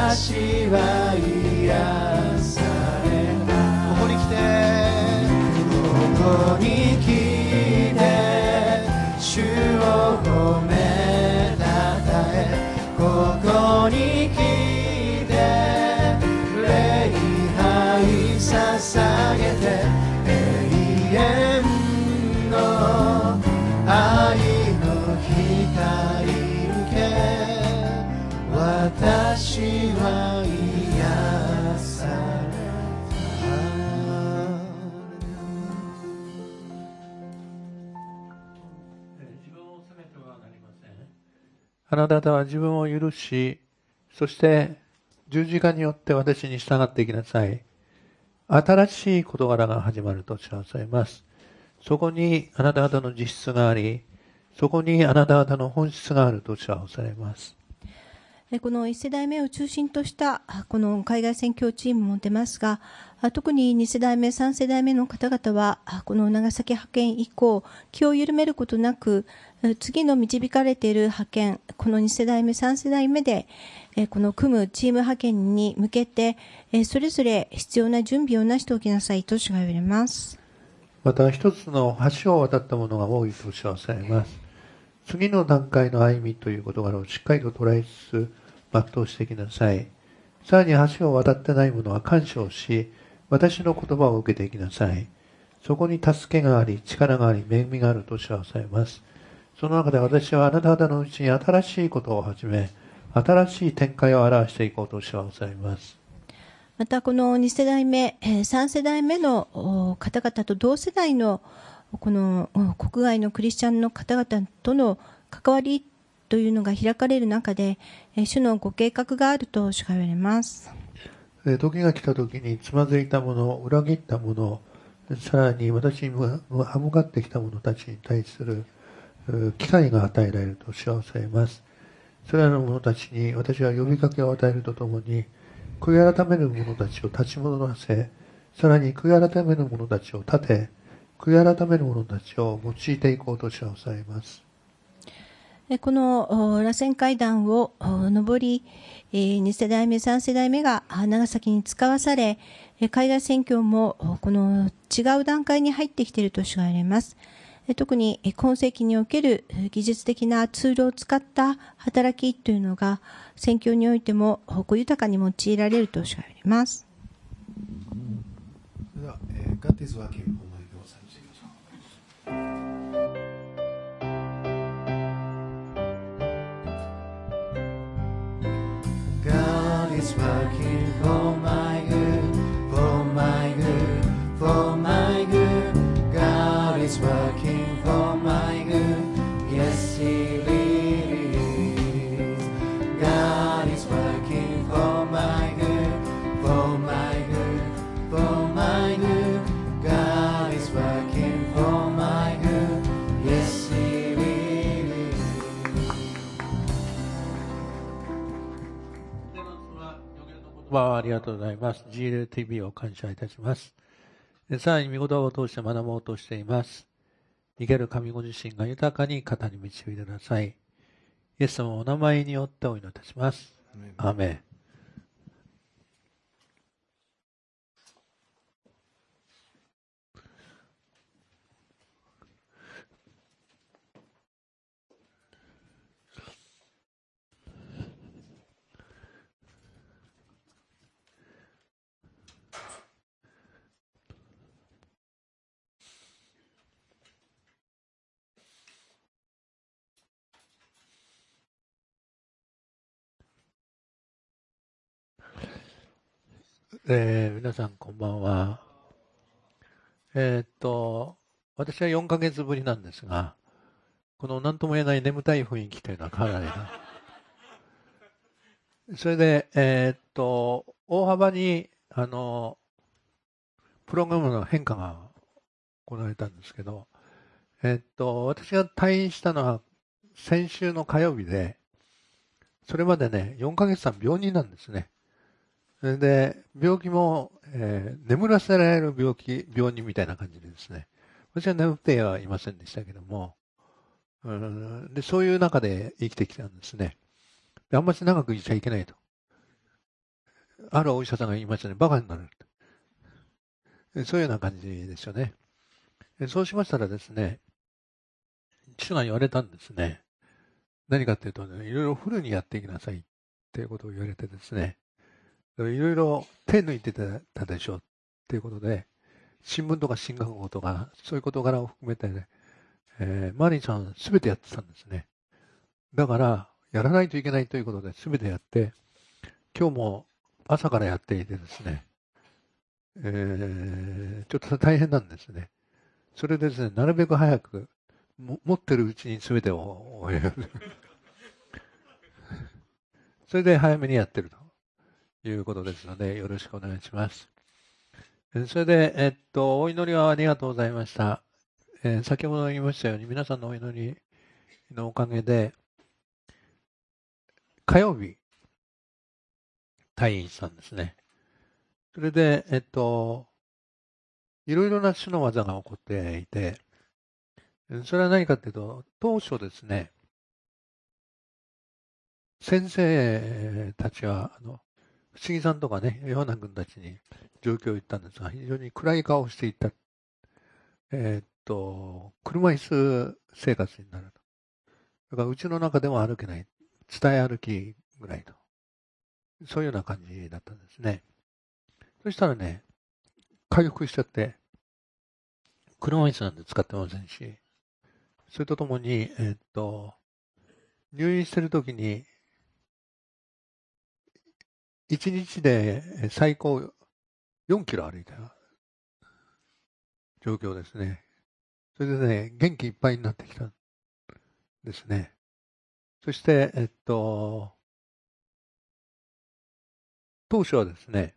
私は癒された。ここに来て、ここに来て、主を褒めたたえ。ここに来て、礼拝捧げて、永遠の愛の光受け、私は癒された。自分を責めてはなりません。あなた方は自分を許し、そして十字架によって私に従っていきなさい。新しい事柄が始まると知らされます。そこにあなた方の実質があり、そこにあなた方の本質があると知らされます。 この1世代目を中心としたこの海外宣教チームも出ますが、特に2世代目、3世代目の方々は、この長崎派遣以降、気を緩めることなく、次の導かれている派遣、この2世代目、3世代目で、この組むチーム派遣に向けて、それぞれ必要な準備をなしておきなさいと主が言われます。 また一つの橋を渡った者が多いと知らされます。次の段階の歩みという事柄をしっかりと捉えつつ全うしていきなさい。さらに橋を渡ってない者は感謝をし、私の言葉を受けていきなさい。そこに助けがあり、力があり、恵みがあると知らされます。その中で私はあなた方のうちに新しいことを始め、新しい展開を表していこうと知らされます。 またこの2世代目、3世代目の方々と同世代のこの国外のクリスチャンの方々との関わりというのが開かれる中で、主のご計画があると主が言われます。 時が来た時につまずいた者、裏切った者、さらに私に歯向かってきた者たちに対する機会が与えられると知らされます。それらの者たちに私は呼びかけを与えるとともに、悔い改める者たちを立ち戻らせ、さらに悔い改める者たちを立て、悔い改める者たちを用いていこうと知らされます。 この螺旋階段を上り、2世代目、3世代目が長崎に使わされ、海外宣教もこの違う段階に入ってきていると主が言われます。特に今世紀における技術的なツールを使った働きというのが宣教においても豊かに用いられると主が言われます。 では、God is working を賛美していきましょう。 God is working for my good, for my good, for my good. God is working for my good. Yes, He really is. God is working for my good, for my good, for my good. God is working for my good. Yes, He really is.ありがとうございます。GLTV を感謝いたします。さらに御言葉を通して学ぼうとしています。生ける神ご自身が豊かに語り導いてください。イエス様のお名前によってお祈りいたします。アーメン。皆さんこんばんは。私は4ヶ月ぶりなんですが、この何とも言えない眠たい雰囲気というのはかなりな。それで、大幅に、プログラムの変化が行われたんですけど、私が退院したのは先週の火曜日で、それまでね、4ヶ月間病人なんですね。それで、病気も、眠らせられる病人みたいな感じでですね。私は眠ってはいませんでしたけども、で、そういう中で生きてきたんですね。であんまり長くいちゃいけないと。 あるお医者さんが言いましたね、バカになる。そういうような感じですよね。そうしましたらですね、父が言われたんですね。何かっていうとね、いろいろフルにやっていきなさいっていうことを言われてですね、いろいろ手抜いてたでしょっていうことで、新聞とか進学校とか、そういう事柄を含めてね、マリーさんすべてやってたんですね。だから、やらないといけないということで、すべてやって、今日も朝からやっていてですね、ちょっと大変なんですね。それでですね、なるべく早く、持ってるうちにすべてを終える。それで早めにやってるということですので、よろしくお願いします。それで、お祈りはありがとうございました。先ほど言いましたように、皆さんのお祈りのおかげで、火曜日、退院したんですね。それで、いろいろな種の技が起こっていて、それは何かというと、当初ですね、先生たちは、不思議さんとかね、ヨハナ君たちに状況を言ったんですが、非常に暗い顔をしていた。車椅子生活になると。だから、うちの中でも歩けない。伝え歩きぐらいと。そういうような感じだったんですね。そしたらね、回復しちゃって、車椅子なんて使ってませんし、それとともに、入院してるときに、1日で最高4キロ歩いた状況ですね。それでね、元気いっぱいになってきたんですね。そして、当初はですね、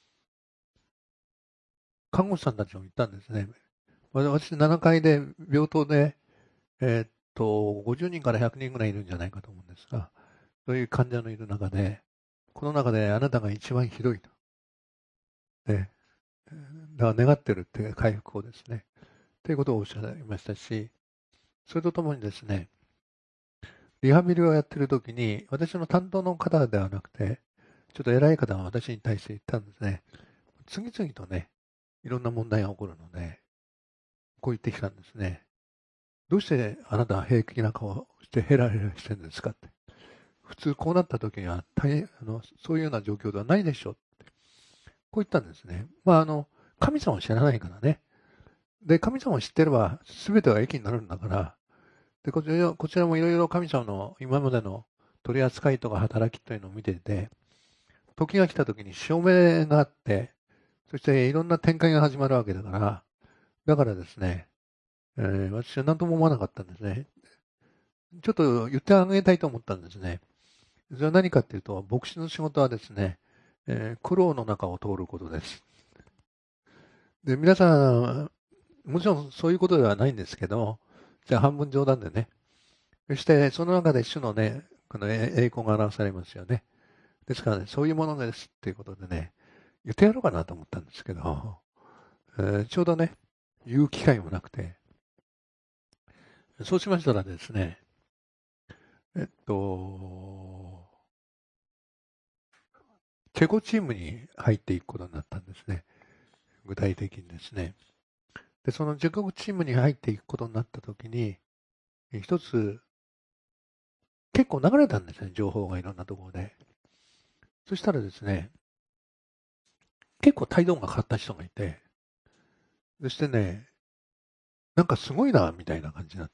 看護師さんたちも言ったんですね。私7階で病棟で、50人から100人ぐらいいるんじゃないかと思うんですが、そういう患者のいる中で、この中であなたが一番ひどいと。で、だから願ってるって回復をですね、ということをおっしゃいましたし、それとともにですね、リハビリをやってるときに、私の担当の方ではなくて、ちょっと偉い方が私に対して言ったんですね。次々とね、いろんな問題が起こるので、こう言ってきたんですね。どうしてあなたは平気な顔をしてヘラヘラしてるんですかって。普通こうなった時にはそういうような状況ではないでしょうって。こう言ったんですね。神様を知らないからね。で、神様を知ってれば全ては益になるんだから、で、こちらもいろいろ神様の今までの取り扱いとか働きというのを見ていて、時が来た時に証明があって、そしていろんな展開が始まるわけだから、だからですね、私は何とも思わなかったんですね。ちょっと言ってあげたいと思ったんですね。それは何かっていうと、牧師の仕事はですね、苦労の中を通ることです。で、皆さん、もちろんそういうことではないんですけど、じゃあ半分冗談でね。そして、その中で主のね、この栄光が表されますよね。ですからね、そういうものですっていうことでね、言ってやろうかなと思ったんですけど、ちょうどね、言う機会もなくて、そうしましたらですね、チェコチームに入っていくことになったんですね。具体的にですね。で、そのチェコチームに入っていくことになったときに、一つ、結構流れたんですね、情報がいろんなところで。そしたらですね、結構態度が変わった人がいて、そしてね、なんかすごいな、みたいな感じになって、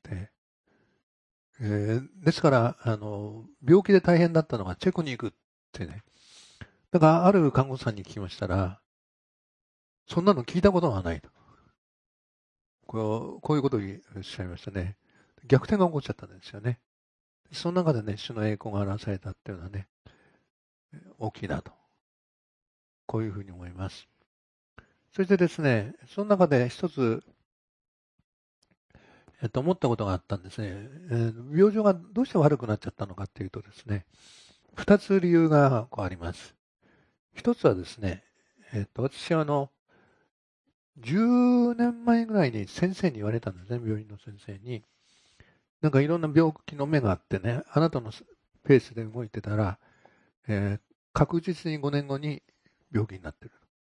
ですから、病気で大変だったのがチェコに行くってね。だから、ある看護師さんに聞きましたら、そんなの聞いたことがないと。こういうことをおっしゃいましたね。逆転が起こっちゃったんですよね。その中でね、主の栄光が表されたっていうのはね、大きいなと。こういうふうに思います。そしてですね、その中で一つ、思ったことがあったんですね。病状がどうして悪くなっちゃったのかっていうとですね、二つ理由があります。一つはですね、私は10年前ぐらいに先生に言われたんですね、病院の先生に。なんかいろんな病気の目があってね、あなたのペースで動いてたら、確実に5年後に病気になってる。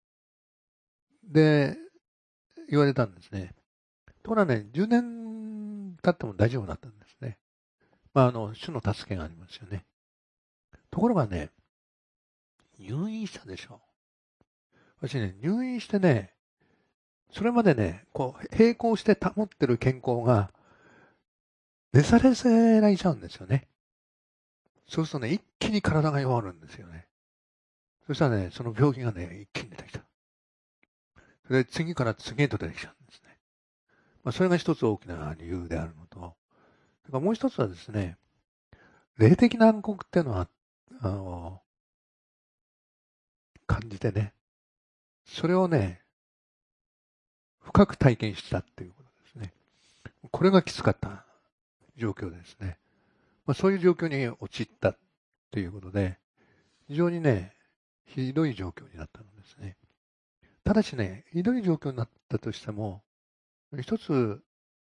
で、言われたんですね。ところがね、10年経っても大丈夫だったんですね。主の助けがありますよね。ところがね、入院したでしょ。私ね、入院してね、それまでね、こう、並行して保ってる健康が、寝されせられちゃうんですよね。そうするとね、一気に体が弱るんですよね。そしたらね、その病気がね、一気に出てきた。それで次から次へと出てきちゃうんですね。それが一つ大きな理由であるのと、それからもう一つはですね、霊的な暗黒っていうのは、感じてね、それをね、深く体験したっていうことですね。これがきつかった状況ですね。そういう状況に陥ったっていうことで、非常にね、ひどい状況になったのですね。ただしね、ひどい状況になったとしても、一つ、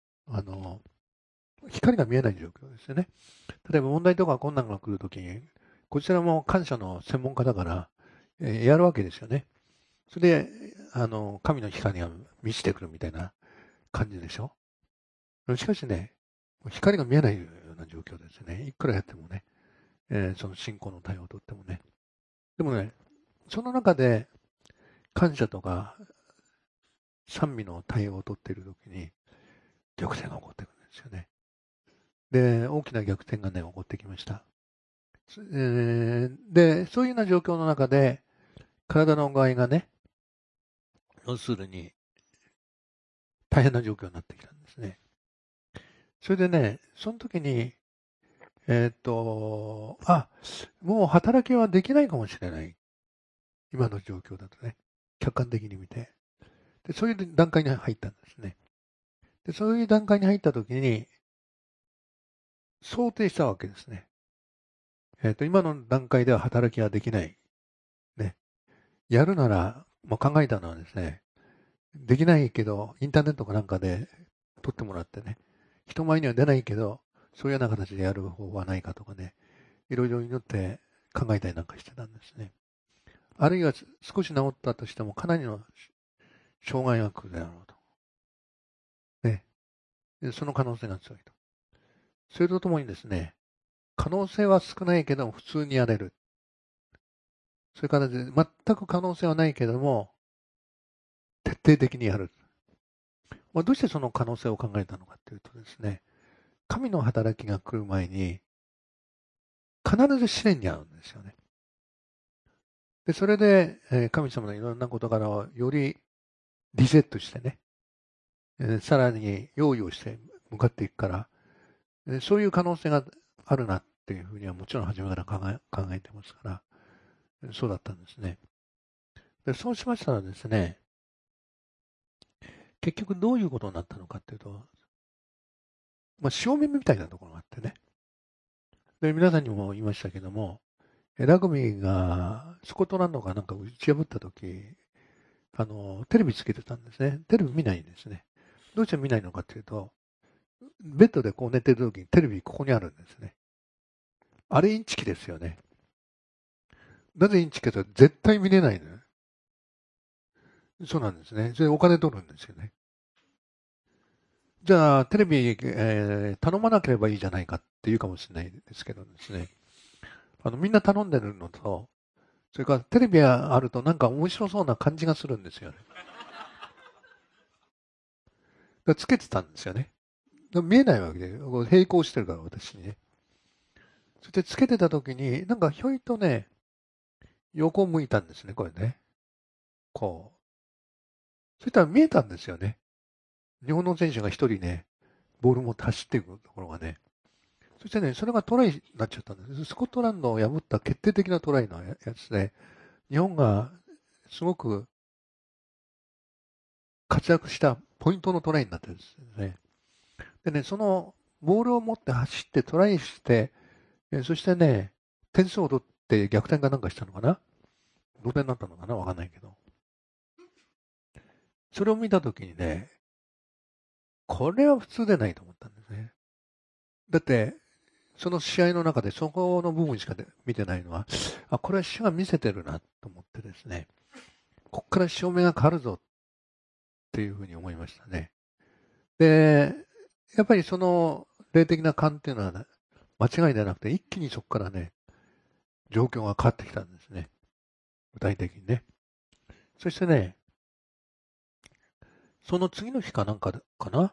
光が見えない状況ですよね。例えば問題とか困難が来るときに、こちらも感謝の専門家だから、やるわけですよね。それで、神の光が満ちてくるみたいな感じでしょ。しかしね、光が見えないような状況ですね。いくらやってもね、その信仰の対応をとってもね。でもね、その中で感謝とか賛美の対応をとっているときに逆転が起こってくるんですよね。で、大きな逆転がね、起こってきました。で、そういうような状況の中で、体の具合がね、要するに、大変な状況になってきたんですね。それでね、その時に、もう働きはできないかもしれない。今の状況だとね、客観的に見て。で、そういう段階に入ったんですね。で、そういう段階に入った時に、想定したわけですね。今の段階では働きはできない。ね。やるなら、考えたのはですね、できないけど、インターネットかなんかで撮ってもらってね、人前には出ないけど、そういうような形でやる方法はないかとかね、いろいろ祈って考えたりなんかしてたんですね。あるいは少し治ったとしても、かなりの障害が来るであろうと。ね。その可能性が強いと。それとともにですね、可能性は少ないけども普通にやれる。そういう形で全く可能性はないけども、徹底的にやる。どうしてその可能性を考えたのかというとですね、神の働きが来る前に、必ず試練に遭うんですよね。で、それで、神様のいろんな事柄をよりリセットしてね、さらに用意をして向かっていくから、そういう可能性があるなっていうふうにはもちろん初めから考えてますから、そうだったんですね。で、そうしましたらですね、結局どういうことになったのかっていうと、潮目みたいなところがあってね。で、皆さんにも言いましたけども、ラグビーがスコットランドがなんか打ち破ったとき、テレビつけてたんですね。テレビ見ないんですね。どうして見ないのかっていうと、ベッドでこう寝てるときにテレビここにあるんですね。あれインチキですよね。なぜインチキかと絶対見れないのよ。そうなんですね。それでお金取るんですよね。じゃあ、テレビ、頼まなければいいじゃないかって言うかもしれないですけどですね。みんな頼んでるのと、それからテレビがあるとなんか面白そうな感じがするんですよね。つけてたんですよね。見えないわけで、並行してるから私にね。そしてつけてた時に、なんかひょいとね、横を向いたんですね、これね。こう。そしたら見えたんですよね。日本の選手が一人ね、ボール持って走っていくところがね。そしてね、それがトライになっちゃったんです。スコットランドを破った決定的なトライのやつで、日本がすごく活躍したポイントのトライになってるんですね。でね、そのボールを持って走ってトライして、そしてね、点数を取って逆転かなんかしたのかな、同点になったのかな、わかんないけど。それを見たときにね、これは普通でないと思ったんですね。だって、その試合の中でそこの部分しか見てないのは、これは主が見せてるなと思ってですね。 ここから潮目が変わるぞっていうふうに思いましたね。で、やっぱりその霊的な勘っていうのは、ね、間違いではなくて、一気にそこからね、状況が変わってきたんですね。具体的にね。そしてね、その次の日かなんかかな、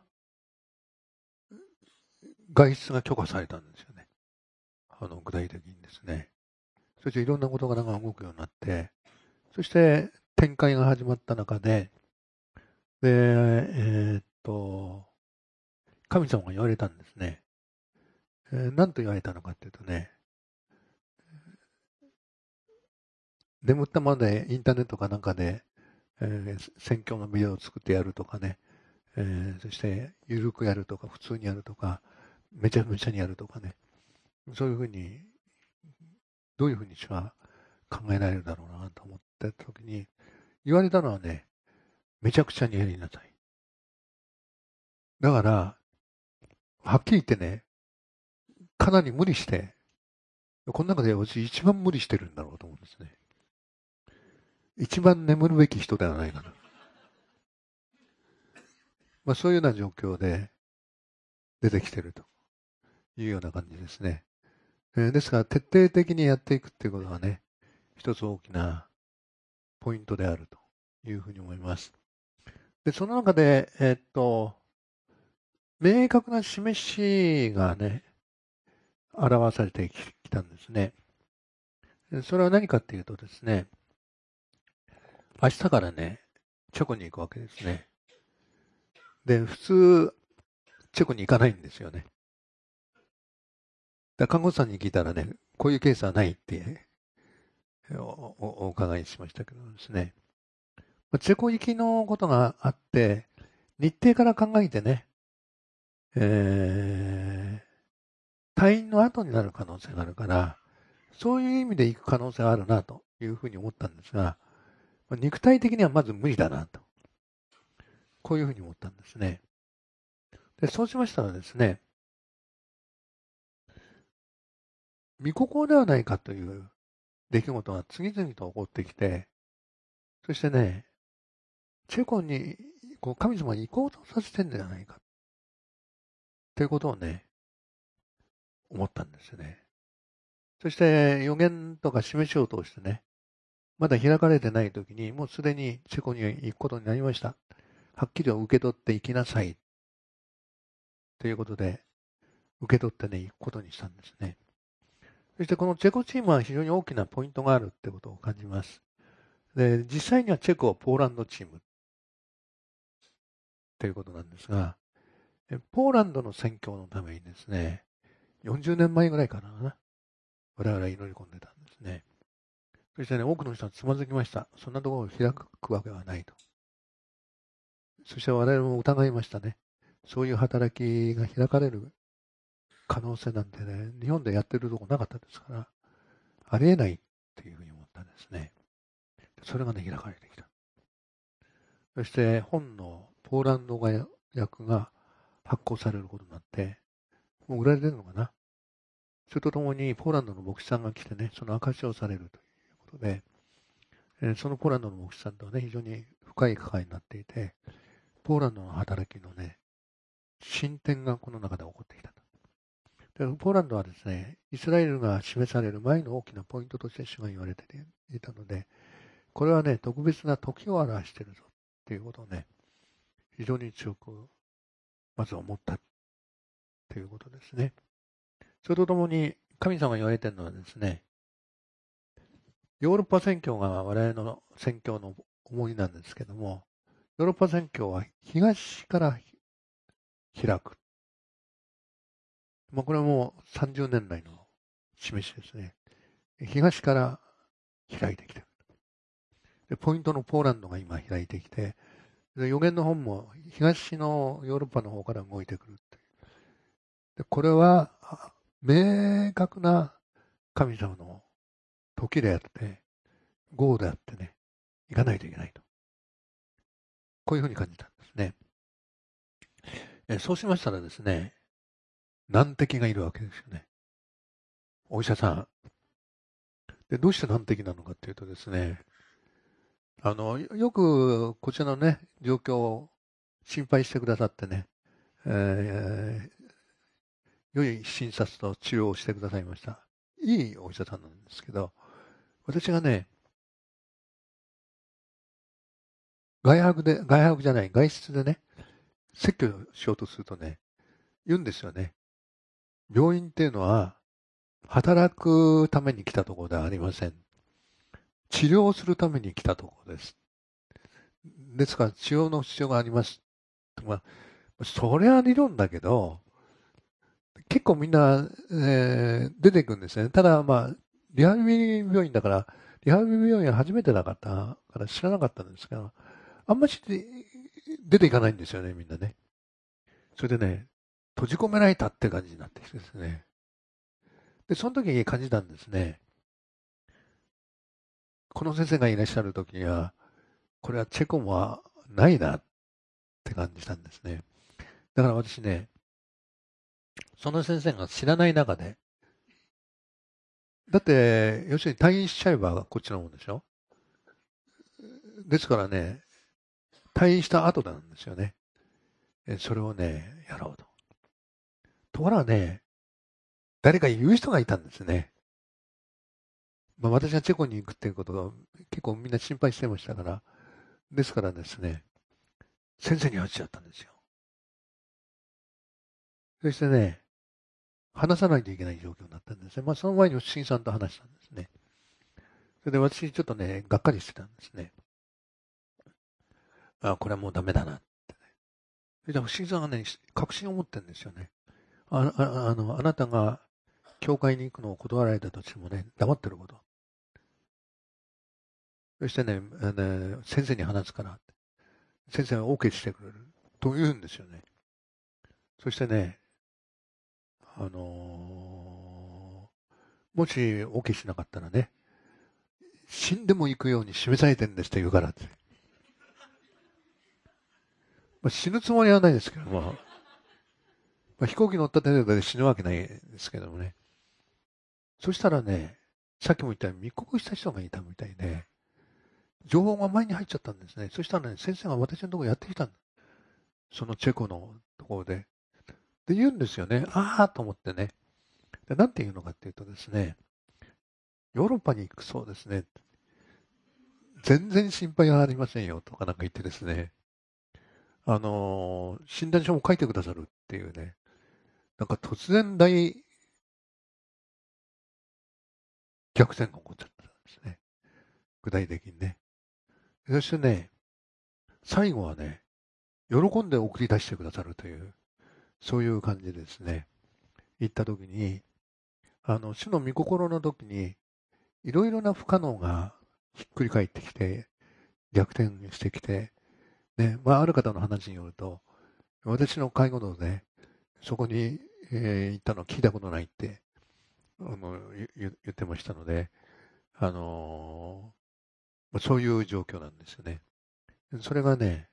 外出が許可されたんですよね。具体的にですね。そしていろんな事柄が動くようになって、そして展開が始まった中で、神様が言われたんですね。何と言われたのかっていうとね、眠ったままでインターネットかなんかで、宣教のビデオを作ってやるとかね、そして緩くやるとか普通にやるとかめちゃめちゃにやるとかね、そういうふうにどういうふうにしか考えられるだろうなと思った時に言われたのはね、めちゃくちゃにやりなさい。だからはっきり言ってね、かなり無理して、この中で私一番無理してるんだろうと思うんですね。一番眠るべき人ではないかな。そういうような状況で出てきているというような感じですね。ですから徹底的にやっていくっていうことがね、一つ大きなポイントであるというふうに思います。で、その中で、明確な示しがね、表されてきたんですね。それは何かっていうとですね、明日からね、チェコに行くわけですね。で、普通、チェコに行かないんですよね。看護師さんに聞いたらね、こういうケースはないってお伺いしましたけどですね。チェコ行きのことがあって、日程から考えてね、退院の後になる可能性があるから、そういう意味で行く可能性はあるなというふうに思ったんですが、肉体的にはまず無理だなと。こういうふうに思ったんですね。で、そうしましたらですね、御心ではないかという出来事が次々と起こってきて、そしてね、チェコに神様に行こうとさせてんじゃないかということをね、思ったんですよね。そして予言とか示しを通してね、まだ開かれてない時にもうすでにチェコに行くことになりました。はっきり受け取って行きなさいということで受け取ってね、行くことにしたんですね。そしてこのチェコチームは非常に大きなポイントがあるってことを感じます。で、実際にはチェコはポーランドチームということなんですが、ポーランドの宣教のためにですね、40年前ぐらいからな、我々は祈り込んでたんですね。そしてね、多くの人はつまずきました。そんなところを開くわけはないと。そして我々も疑いましたね。そういう働きが開かれる可能性なんてね、日本でやってるとこなかったですから、ありえないっていうふうに思ったんですね。それがね、開かれてきた。そして本のポーランド語訳が発行されることになって、もう売られてるのかな。それとともにポーランドの牧師さんが来てね、その証しをされるということで、そのポーランドの牧師さんとはね、非常に深い関わりになっていて、ポーランドの働きのね、進展がこの中で起こってきたと。でポーランドはですね、イスラエルが示される前の大きなポイントとして主が言われていたので、これはね、特別な時を表しているぞということをね、非常に強くまず思ったということですね。それとともに神様が言われているのはですね、ヨーロッパ宣教が我々の宣教の重荷なんですけども、ヨーロッパ宣教は東から開く。これはもう30年来の示しですね。東から開いてきている。でポイントのポーランドが今開いてきて、で予言の本も東のヨーロッパの方から動いてくるっていう。でこれは明確な神様の時であって、業であってね、行かないといけないと。こういうふうに感じたんですね。そうしましたらですね、難敵がいるわけですよね。お医者さん。で、どうして難敵なのかっていうとですね、 よくこちらのね、状況を心配してくださってね、良い診察と治療をしてくださいました。いいお医者さんなんですけど、私がね、外出でね、説教しようとするとね、言うんですよね。病院っていうのは、働くために来たところではありません。治療するために来たところです。ですから、治療の必要があります。まあ、それは理論だけど、結構みんな、出ていくんですね。ただ、まあ、リハビリ病院だから、リハビリ病院は初めてだったから知らなかったんですけど、あんまり出ていかないんですよね、みんなね。それでね、閉じ込められたって感じになってきてですね。で、その時に感じたんですね。この先生がいらっしゃる時には、これはチェコもはないなって感じたんですね。だから私ね、その先生が知らない中で、だって、要するに退院しちゃえばこっちのもんでしょ。ですからね、退院した後なんですよね。それをね、やろうと。ところがね、誰か言う人がいたんですね。まあ、私がチェコに行くっていうことが結構みんな心配してましたから、ですからですね、先生に会っちゃったんですよ。そしてね、話さないといけない状況になったんですね。まあ、その前に不審さんと話したんですね。それで私ちょっとね、がっかりしてたんですね。あ、これはもうダメだなってね。それで不審さんがね、確信を持ってるんですよね。あなたが教会に行くのを断られたとしてもね、黙ってること。そしてね、先生に話すから、先生は OK してくれる。と言うんですよね。そしてね、もし OK しなかったらね、死んでも行くように示されてるんですって言うからって。まあ、死ぬつもりはないですけども、まあ、飛行機乗った程度で死ぬわけないですけどもね。そしたらね、さっきも言ったように密告した人がいたみたいで、情報が前に入っちゃったんですね。そしたらね、先生が私のところやってきたんだ。そのチェコのところで。で、言うんですよね。ああと思ってね。で、なんて言うのかっていうとですね、ヨーロッパに行くそうですね。全然心配はありませんよとかなんか言ってですね、診断書も書いてくださるっていうね、なんか突然大逆転が起こっちゃったんですね。具体的にね。そしてね、最後はね、喜んで送り出してくださるという、そういう感じでですね、行った時に、主の御心の時に、いろいろな不可能がひっくり返ってきて、逆転してきて、ね、まあ、ある方の話によると、私の介護度で、そこに、行ったの聞いたことないって、言ってましたので、そういう状況なんですよね。それがね、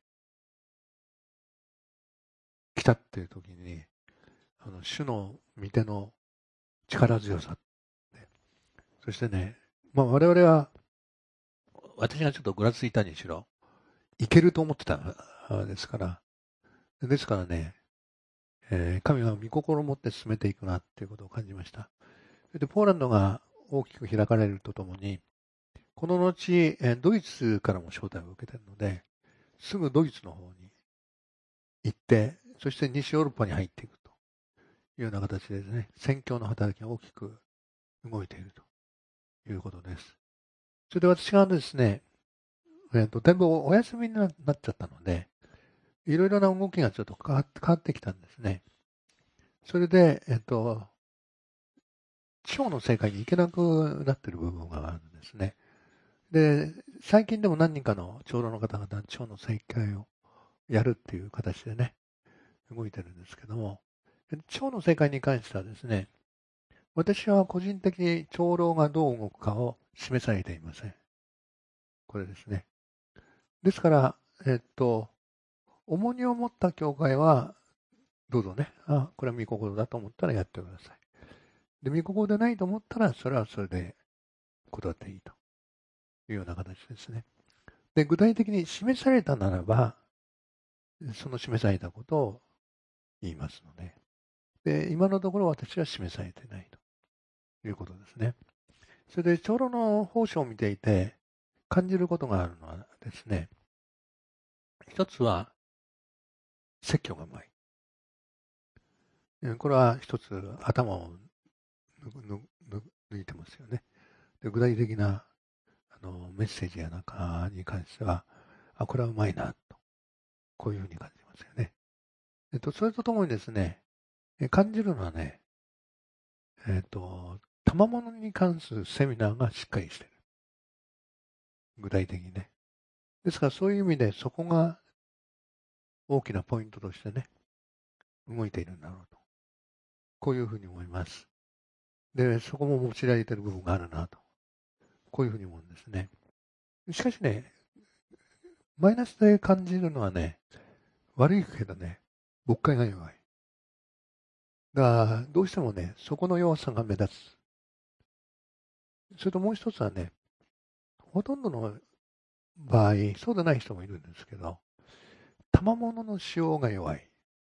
来たっていう時に、主の御手の力強さ、ね、そしてね、まあ我々は、私がちょっとぐらついたにしろ、いけると思ってたですから、ですからね、神は御心を持って進めていくなっていうことを感じました。それでポーランドが大きく開かれるとともに、この後、ドイツからも招待を受けているので、すぐドイツの方に行って、そして西ヨーロッパに入っていくというような形でですね、宣教の働きが大きく動いているということです。それで私がですね、だいぶお休みになっちゃったので、いろいろな動きがちょっと変わってきたんですね。それで、地方の政界に行けなくなっている部分があるんですね。で、最近でも何人かの長老の方々、地方の政界をやるっていう形でね、動いてるんですけども、地方の政界に関してはですね、私は個人的に長老がどう動くかを示されていません。これですね。ですから、重荷を持った教会は、どうぞね、これは御心だと思ったらやってください。で、御心でないと思ったら、それはそれで断っていいというような形ですね。 で、具体的に示されたならば、その示されたことを言いますので、で、今のところ私は示されてないということですね。それで、長老の奉仕を見ていて感じることがあるのはですね、一つは、説教がうまい。これは一つ頭を抜いてますよね。で、具体的なメッセージやなんかに関しては、これはうまいなと、こういうふうに感じますよね。それとともにですね、感じるのはね、賜物に関するセミナーがしっかりしている。具体的にね。ですからそういう意味でそこが大きなポイントとしてね、動いているんだろうと。こういうふうに思います。で、そこも用いられている部分があるなと。こういうふうに思うんですね。しかしね、マイナスで感じるのはね、悪いけどね、牧会が弱い。だから、どうしてもね、そこの弱さが目立つ。それともう一つはね、ほとんどの場合、そうでない人もいるんですけど、賜物の使用が弱い。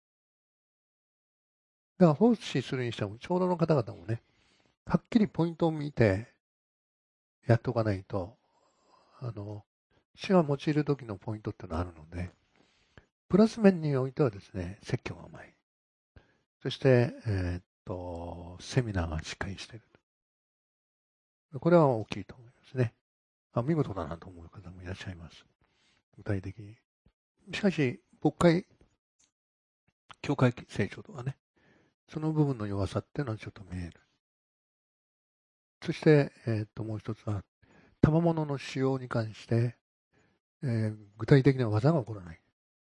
だから、奉仕するにしても、長老の方々もね、はっきりポイントを見て、やっておかないと、主が用いる時のポイントっていうのがあるので、プラス面においてはですね、説教がうまい。そして、セミナーがしっかりしている。これは大きいと思いますね。見事だなと思う方もいらっしゃいます。具体的に。しかし、牧会、教会成長とかね、その部分の弱さっていうのはちょっと見える。そして、もう一つは、賜物の使用に関して、具体的な技が起こらない。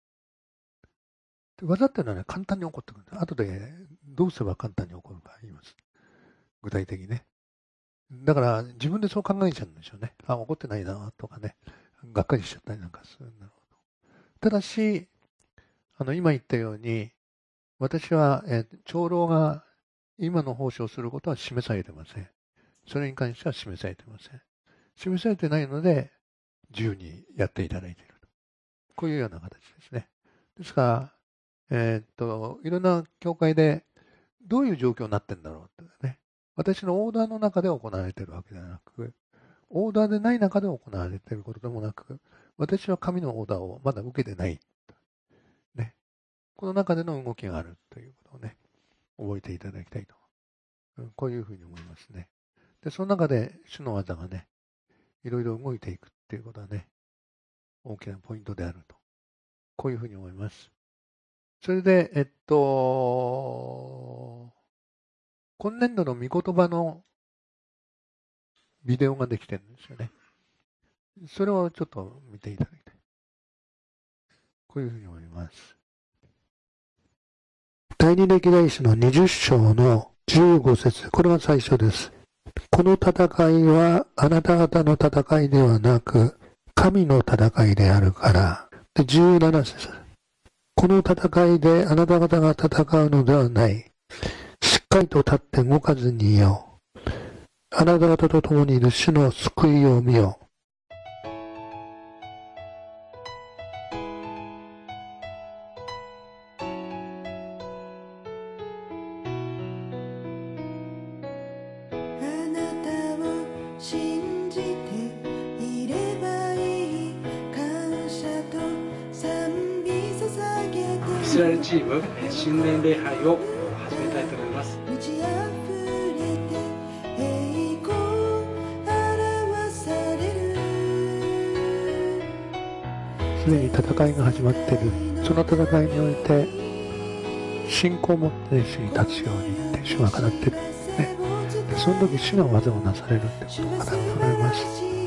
技っていうのはね、簡単に起こってくるんです。後でどうすれば簡単に起こるか言います。具体的にね。だから自分でそう考えちゃうんでしょうね。起こってないなとかね。がっかりしちゃったりなんかするんだろうと。ただし、今言ったように、私は、長老が今の奉仕をすることは示されてません。それに関しては示されてません。示されてないので、自由にやっていただいていると。こういうような形ですね。ですから、いろんな教会でどういう状況になってるんだろうってね。私のオーダーの中で行われているわけではなく、オーダーでない中で行われていることでもなく、私は神のオーダーをまだ受けてない。ね。この中での動きがあるということをね、覚えていただきたいと。こういうふうに思いますね。で、その中で主の技がね、いろいろ動いていくっていうことはね、大きなポイントであると。こういうふうに思います。それで、今年度の御言葉のビデオができてるんですよね。それをちょっと見ていただきたい。こういうふうに思います。第二歴代史の20章の15節、これが最初です。この戦いはあなた方の戦いではなく、神の戦いであるから。で、17節。この戦いであなた方が戦うのではない。しっかりと立って動かずにいよう。あなた方と共にいる主の救いを見よ。 イスラエルチーム新年礼拝を始めたいと思います。 すでに戦いが始まっている。その戦いにおいて信仰を持って主に立つようにって主が語ってるんですね。でその時主が技をなされるってことを語っておられます。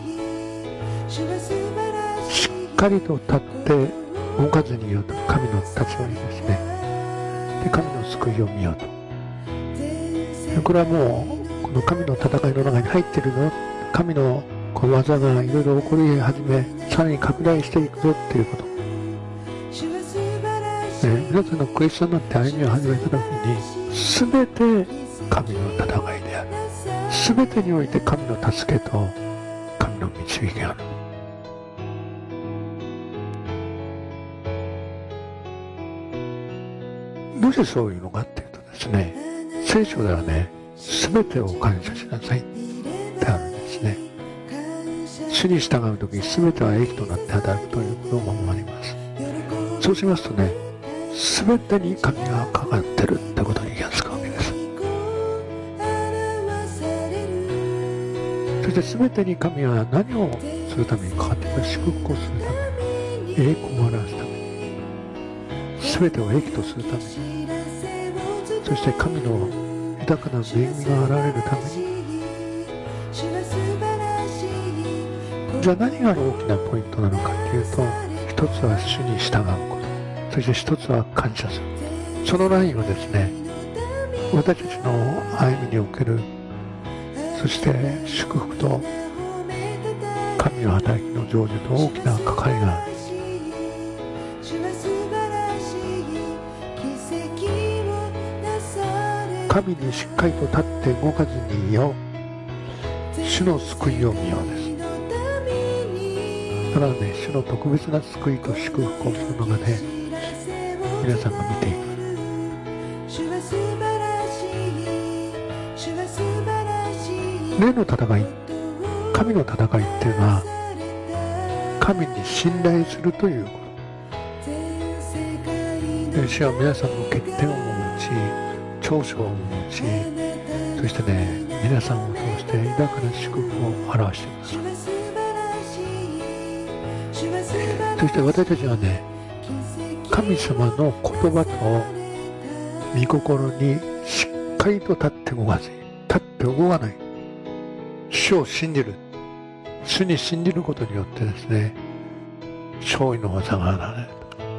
しっかりと立って動かずにいようと、神の立ち寄りですね。で、神の救いを見ようと。これはもうこの神の戦いの中に入っているの。神のこの技がいろいろ起こり始め、さらに拡大していくぞっていうこと。皆さんのクリスチャンになって歩みを始めた時に、すべて神の戦いである。すべてにおいて神の助けと神の導きがある。 どうしてそういうのかっていうとですね、聖書ではね、すべてを感謝しなさいってあるんですね。主に従うとき、すべては益となって働くということを守ります。そうしますとね、すべてに神がかかってるってことに気がつくわけです。そしてすべてに神は何をするためにかかっているか、祝福をするために、栄光を表すために、すべてを益とするために、そして神の豊かな恵みが現れるために。じゃあ何が大きなポイントなのかというと、一つは主に従うこと、そして一つは感謝する。そのラインはですね、私たちの歩みにおける、そして祝福と神の働きの成就と大きな関わりがある。神にしっかりと立って動かずにいよう。主の救いを見ようです。ただね、主の特別な救いと祝福をその中で皆さんが見ていく。霊の戦い、神の戦いっていうのは神に信頼するということ。主は皆さんの欠点を持ち、長所を持ち、そしてね、皆さんを通して豊かな祝福を表しています。そして私たちはね、神様の言葉と御心にしっかりと立って動かずに、立って動かない。主を信じる。主に信じることによってですね、勝利の技が現れる。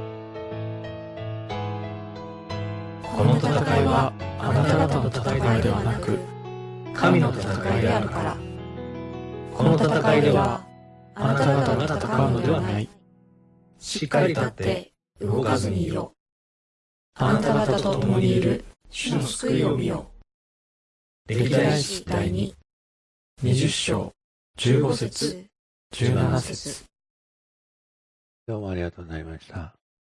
この戦いはあなた方の戦いではなく、神の戦いであるから。この戦いではあなた方が戦うのではない。しっかり立って動かずにいよ。あなた方と共にいる主の救いを見よ。歴代史第2、20章、15節、17節。 どうもありがとうございました。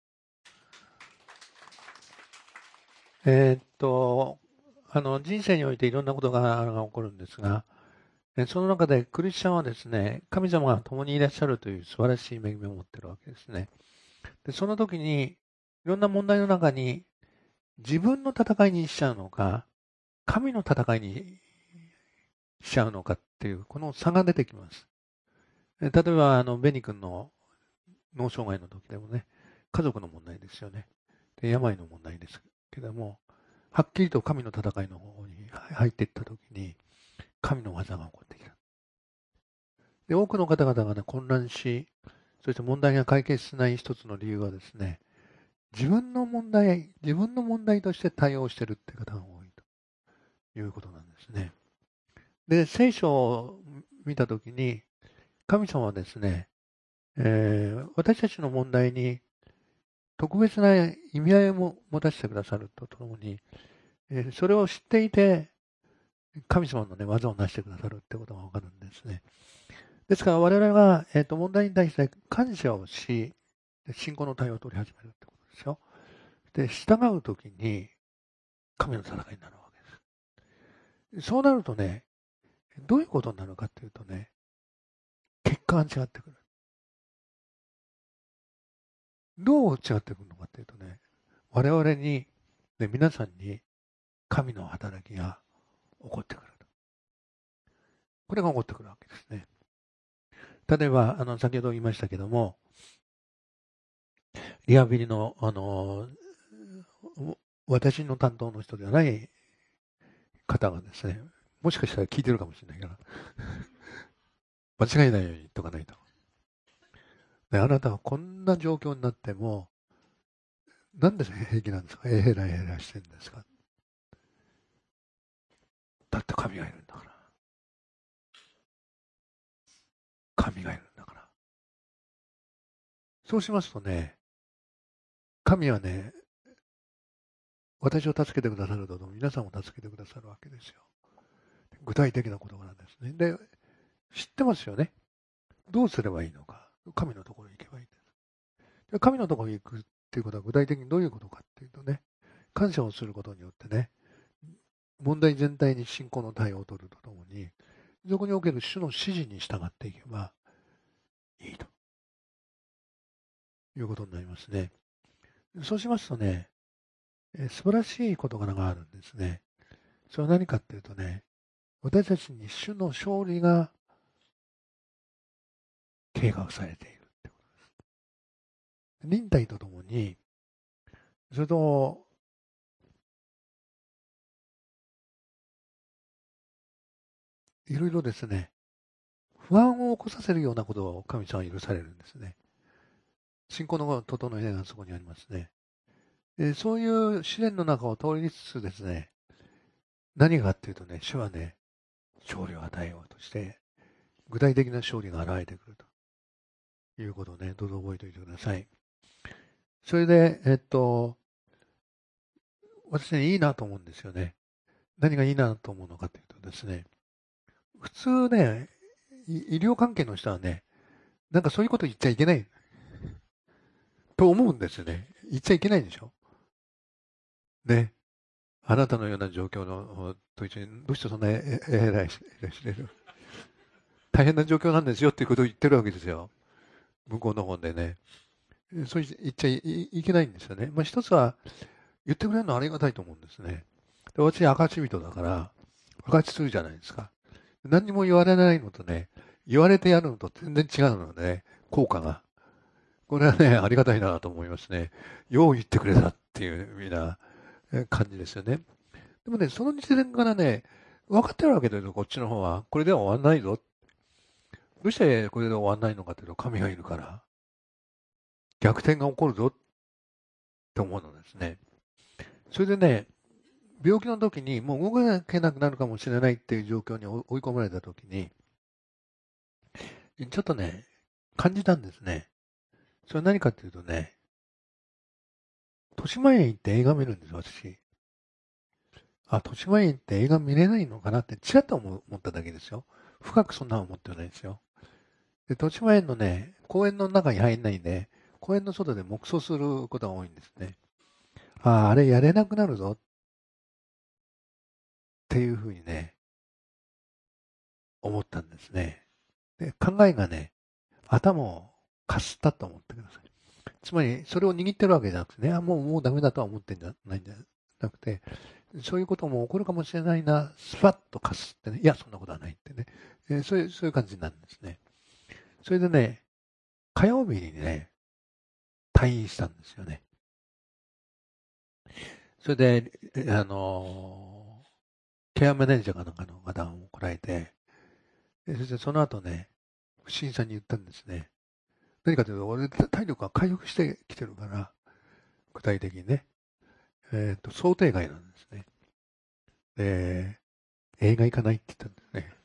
人生においていろんなことが起こるんですが、その中でクリスチャンはですね、神様が共にいらっしゃるという素晴らしい恵みを持っているわけですね。で、その時に、いろんな問題の中に、自分の戦いにしちゃうのか、神の戦いにしちゃうのかっていう、この差が出てきます。例えば、ベニ君の脳障害の時でもね、家族の問題ですよね。で、病の問題ですけども、はっきりと神の戦いの方に入っていった時に、神の技が起こってきた。で、多くの方々がね、混乱し、そして問題が解決しない一つの理由はですね、自分の問題として対応しているって方が多いということなんですね。で、聖書を見たときに、神様はですね、私たちの問題に特別な意味合いを持たせてくださるとともに、それを知っていて、神様のね、技を成してくださるってことがわかるんですね。ですから我々は、問題に対して感謝をし、信仰の対応を取り始めるってことですよ。で、従うときに神の戦いになるわけです。そうなるとね、どういうことになるかっていうとね、結果が違ってくる。どう違ってくるのかっていうとね、我々に、ね、皆さんに神の働きが起こってくると。これが起こってくるわけですね。例えば、先ほど言いましたけども、リハビリの、私の担当の人ではない方がですね、もしかしたら聞いてるかもしれないから、間違いないように言っとかないと。で、あなたはこんな状況になっても、なんで平気なんですか？ヘラヘラしてるんですか？だって神がいるんだから。神がいるんだから。そうしますとね、神はね、私を助けてくださるとともに皆さんを助けてくださるわけですよ。具体的なことなんですね。で、知ってますよね。どうすればいいのか。神のところに行けばいいんです。で、神のところに行くっていうことは具体的にどういうことかっていうとね、 感謝をすることによってね、問題全体に信仰の対応を取るとともに、そこにおける主の指示に従っていけばいいということになりますね。そうしますとね、素晴らしい事柄があるんですね。それは何かっていうとね、私たちに主の勝利が計画されているってことです。忍耐とともに、それと、いろいろですね、不安を起こさせるようなことを神様は許されるんですね。信仰の整えがそこにありますね。そういう試練の中を通りつつですね、何かっていうとね、主はね、勝利を与えようとして、具体的な勝利が現れてくるということをね、どうぞ覚えておいてください。それで、私ね、いいなと思うんですよね。何がいいなと思うのかというとですね、普通ね、医療関係の人はね、なんかそういうこと言っちゃいけないと思うんですよね。言っちゃいけないでしょ。ね。あなたのような状況のと一緒に、どうしてそんな偉い大変な状況なんですよっていうことを言ってるわけですよ。向こうの方でね。そう言っちゃいけないんですよね。まあ一つは、言ってくれるのはありがたいと思うんですね。で私、赤字人だから、赤字するじゃないですか。何にも言われないのとね、言われてやるのと全然違うので、ね、効果が。これはね、ありがたいなと思いますね。よう言ってくれたっていうみんな感じですよね。でもね、その時点からね、分かってるわけですよ、こっちの方は。これでは終わんないぞ。どうしてこれで終わんないのかというと、神がいるから。逆転が起こるぞって思うのですね。それでね、病気の時にもう動かなきゃなくなるかもしれないっていう状況に追い込まれた時に、ちょっとね、感じたんですね。それは何かっていうとね、豊島園行って映画見るんです、私。豊島園行って映画見れないのかなってちらっと思っただけですよ。深くそんなの思ってないですよ。で、豊島園のね、公園の中に入んないんで、公園の外で黙想することが多いんですね。あれやれなくなるぞっていうふうにね、思ったんですね。で、考えがね、頭をかすったと思ってください。つまり、それを握ってるわけじゃなくてね、もうダメだとは思ってんじゃないんじゃなくて、そういうことも起こるかもしれないな、スパッとかすってね、いや、そんなことはないってね、そういう感じになるんですね。それでね、火曜日にね、退院したんですよね。それで、ケアマネージャーかなんかの方を来られて、そしてその後ね、不審さんに言ったんですね。何かというと、俺、体力が回復してきてるから、具体的にね、想定外なんですね。で、映画行かないって言ったんですね。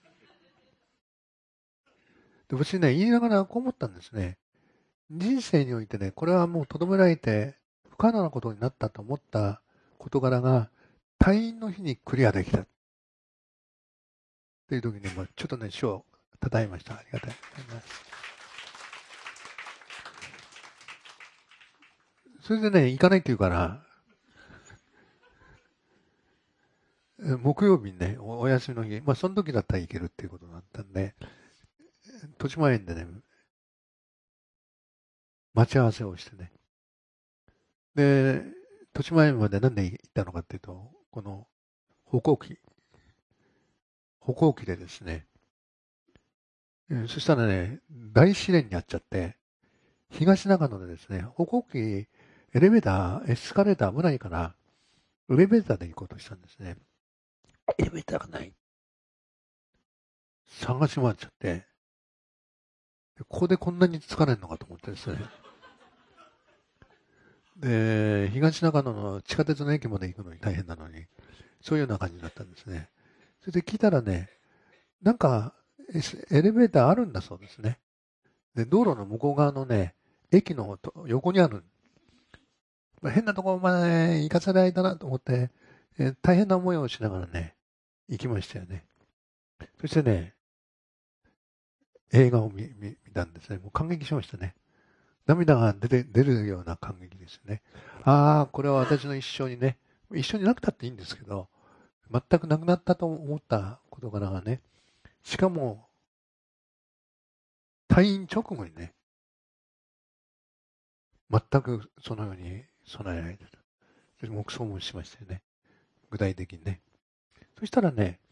で、私ね、言いながらこう思ったんですね。人生においてね、これはもうとどめられて不可能なことになったと思った事柄が、退院の日にクリアできた。っていう時に、ちょっとね、主を称えました。ありがたいと思います。それでね、行かないって言うから、木曜日にね、お休みの日、その時だったら行けるっていうことだったんで、豊島園でね、待ち合わせをしてね。で、豊島園までなんで行ったのかっていうと、この歩行器でですね、そしたらね、大試練にあっちゃって、東長野でですね、歩行器、エレベーター、エスカレーター危ないから、エレベーターで行こうとしたんですね。エレベーターがない。探し回っちゃって、ここでこんなに疲れるのかと思ってですね。で、東長野の地下鉄の駅まで行くのに大変なのに、そういうような感じだったんですね。それで聞いたらね、なんか、エレベーターあるんだそうですね。で、道路の向こう側のね、駅の横にある。変なところまで行かせられたなと思って、大変な思いをしながらね、行きましたよね。そしてね、映画を見たんですね。もう感激しましたね。涙が出るような感激ですね。これは私の一生にね、 一緒になくたっていいんですけど、全くなくなったと思った事柄がね、しかも、退院直後にね、全くそのように備えられてた。それ黙想もしましたよね。具体的にね。そしたらね、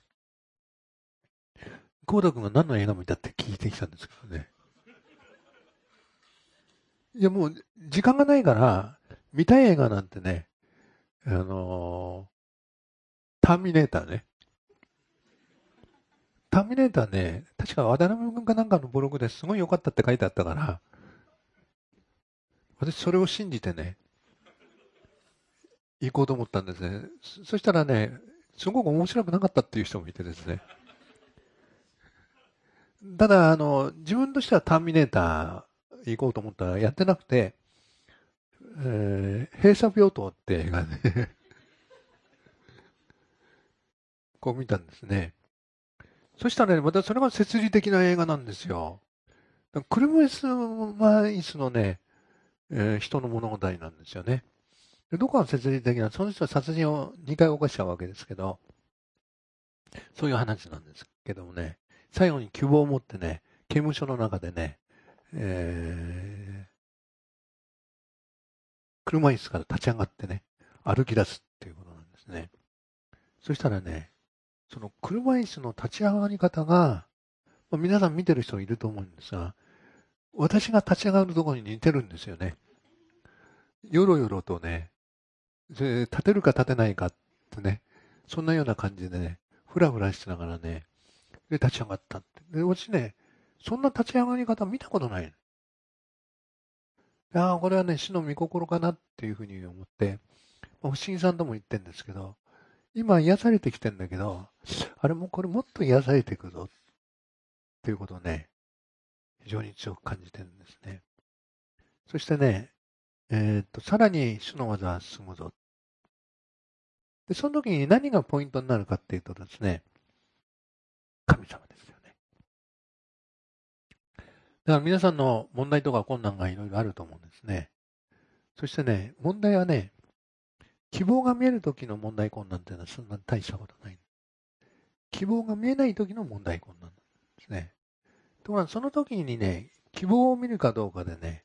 久保田君が何の映画見たって聞いてきたんですけどね。いやもう、時間がないから、見たい映画なんてね、ターミネーターね。ターミネーターね、確か渡辺君かなんかのブログですごい良かったって書いてあったから、私それを信じてね、行こうと思ったんですね。そしたらね、すごく面白くなかったっていう人もいてですね。ただ、自分としてはターミネーター行こうと思ったらやってなくて、閉鎖病棟って映画でこう見たんですね。そしたらね、またそれが摂理的な映画なんですよ。車椅子のね、人の物語なんですよね。でどこが摂理的な、その人は殺人を2回犯しちゃうわけですけど、そういう話なんですけどもね、最後に希望を持ってね、刑務所の中でね、車椅子から立ち上がってね、歩き出すっていうことなんですね。そしたらね、その車椅子の立ち上がり方が、皆さん見てる人いると思うんですが、私が立ち上がるところに似てるんですよね。よろよろとね、立てるか立てないかってね、そんなような感じでね、ふらふらしながらね、で、立ち上がったって。で、私ね、そんな立ち上がり方見たことない。ああ、これはね、死の御心かなっていうふうに思って、不思議さんとも言ってるんですけど、今癒されてきてんだけど、あれもこれもっと癒されていくぞっていうことをね、非常に強く感じてるんですね。そしてね、さらに主の技は進むぞ。で、その時に何がポイントになるかっていうとですね、神様ですよね。だから皆さんの問題とか困難がいろいろあると思うんですね。そしてね、問題はね、希望が見える時の問題困難っていうのはそんなに大したことない。希望が見えない時の問題困難なんですね。ところがその時にね、希望を見るかどうかでね、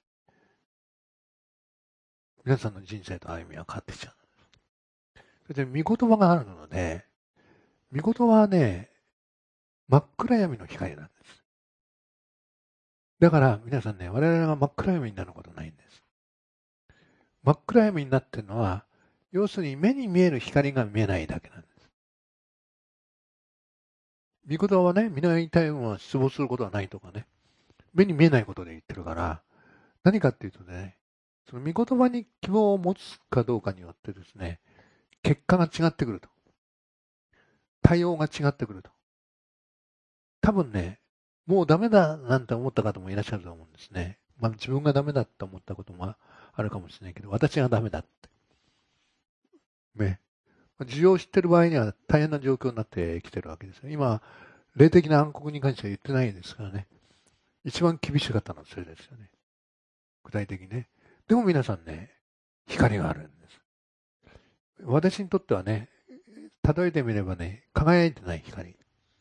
皆さんの人生と歩みは変わってきちゃう。それで、御言葉があるので、御言葉はね、真っ暗闇の光なんです。だから皆さんね、我々が真っ暗闇になることないんです。真っ暗闇になってるのは、要するに目に見える光が見えないだけなんです。御言葉はね、皆言いたいものは失望することはないとかね、目に見えないことで言ってるから、何かっていうとね、その御言葉に希望を持つかどうかによってですね、結果が違ってくると。対応が違ってくると。多分ね、もうダメだなんて思った方もいらっしゃると思うんですね。自分がダメだって思ったこともあるかもしれないけど、私がダメだって。ね。事情を知ってる場合には大変な状況になってきてるわけですよ。今、霊的な暗黒に関しては言ってないですからね。一番厳しかったのはそれですよね。具体的にね。でも皆さんね、光があるんです。私にとってはね、例えてみればね、輝いてない光。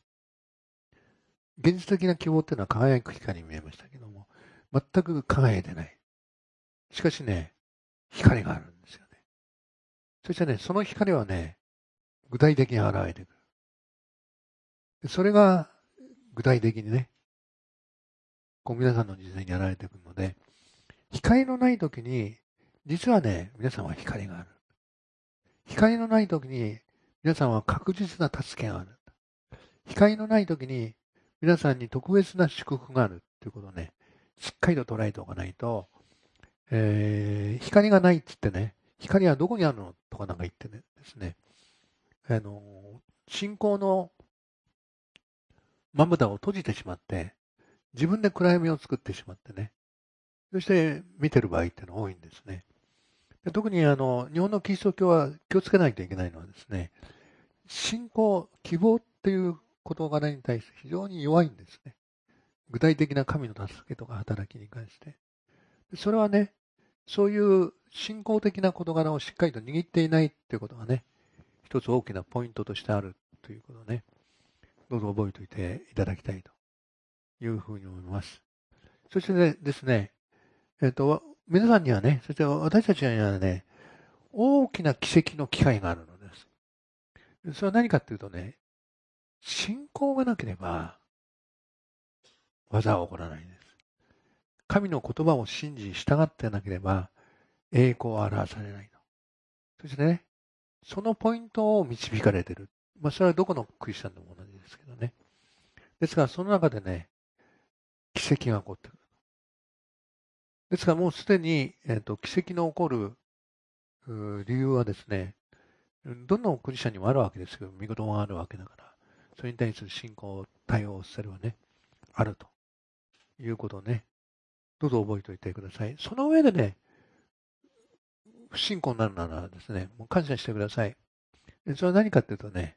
現実的な希望っていうのは輝く光に見えましたけども、全く輝いてない。しかしね、光があるんですよね。そしてね、その光はね、具体的に現れてくる。それが具体的にね、こう皆さんの人生に現れてくるので、光のない時に、実はね、皆さんは光がある。光のない時に、皆さんは確実な助けがある。光のない時に、皆さんに特別な祝福があるっていうことをね、しっかりと捉えておかないと、光がないって言ってね、光はどこにあるのとかなんか言ってねですね、信仰のまぶたを閉じてしまって、自分で暗闇を作ってしまってね、そして見てる場合っていうのが多いんですね。で特に日本のキリスト教は気をつけないといけないのはですね、信仰、希望っていう事柄に対して非常に弱いんですね。具体的な神の助けとか働きに関して。それはね、 そういう信仰的な事柄をしっかりと握っていないということがね、一つ大きなポイントとしてあるということをね、どうぞ覚えておいていただきたいというふうに思います。そしてねですね、皆さんにはね、そして私たちにはね、大きな奇跡の機会があるのです。それは何かというとね、信仰がなければ技は起こらないんです。神の言葉を信じ従ってなければ栄光は表されないと。そしてね、そのポイントを導かれている。それはどこのクリスチャンでも同じですけどね。ですからその中でね、奇跡が起こってくる。ですからもうすでに、奇跡の起こる理由はですね、どのクリスチャンにもあるわけですけど、御言葉があるわけだから、それに対する信仰、対応すればね、あるということをね、どうぞ覚えておいてください。その上でね、不信仰になるならですね、もう感謝してください。それは何かというとね、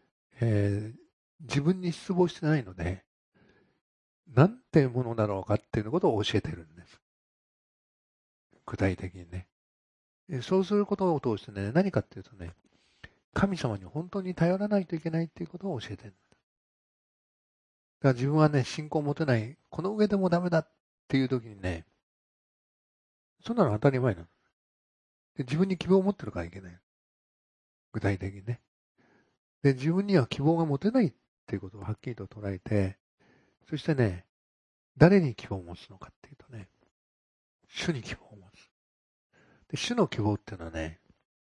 自分に失望してないので、なんてものだろうかっていうことを教えてるんです。具体的にね。そうすることを通してね、何かっていうとね、神様に本当に頼らないといけないっていうことを教えてるんです。だから自分はね、信仰を持てない、この上でもダメだっていう時にね、そんなの当たり前なの。で自分に希望を持ってるからいけない。具体的にね。で、自分には希望が持てないっていうことをはっきりと捉えて、そしてね、誰に希望を持つのかっていうとね、主に希望を持つ。で、主の希望っていうのはね、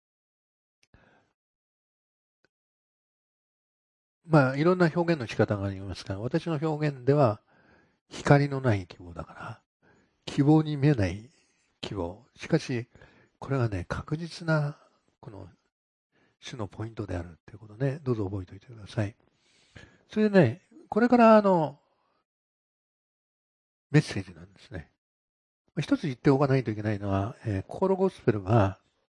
いろんな表現の仕方がありますが、私の表現では、光のない希望だから、希望に見えない希望。しかし、これがね、確実な、この、主のポイントであるっていうことね、どうぞ覚えておいてください。それでね、これからメッセージなんですね。一つ言っておかないといけないのは、心ゴスペルが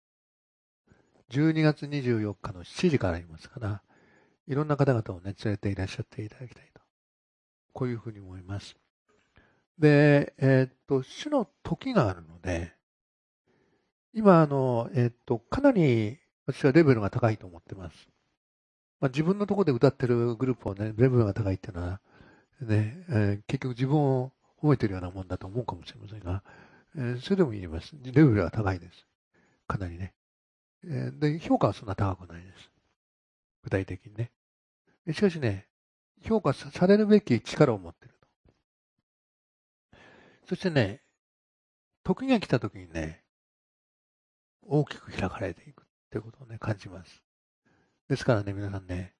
12月24日の7時からありますから、いろんな方々をね、連れていらっしゃっていただきたいと。こういうふうに思います。で、主の時があるので、今、かなり私はレベルが高いと思ってます。自分のところで歌ってるグループはね、レベルが高いっていうのは、ね、結局自分を褒めてるようなもんだと思うかもしれませんが、それでも言います。レベルは高いです。かなりね。で、評価はそんな高くないです。具体的にね。しかしね、評価されるべき力を持っていると。そしてね、時が来た時にね、大きく開かれていくってことをね、感じます。ですからね、皆さんね、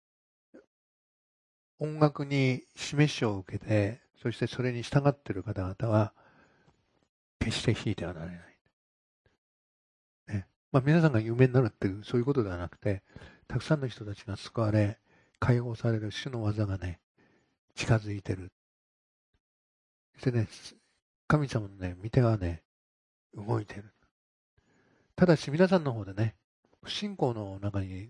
音楽に示しを受けて、そしてそれに従っている方々は、決して引いてはなれない。ね、皆さんが有名になるっていう、そういうことではなくて、たくさんの人たちが救われ、解放される主の技がね、近づいてる。そしてね、神様のね、御手がね、動いてる。ただし皆さんの方でね、不信仰の中に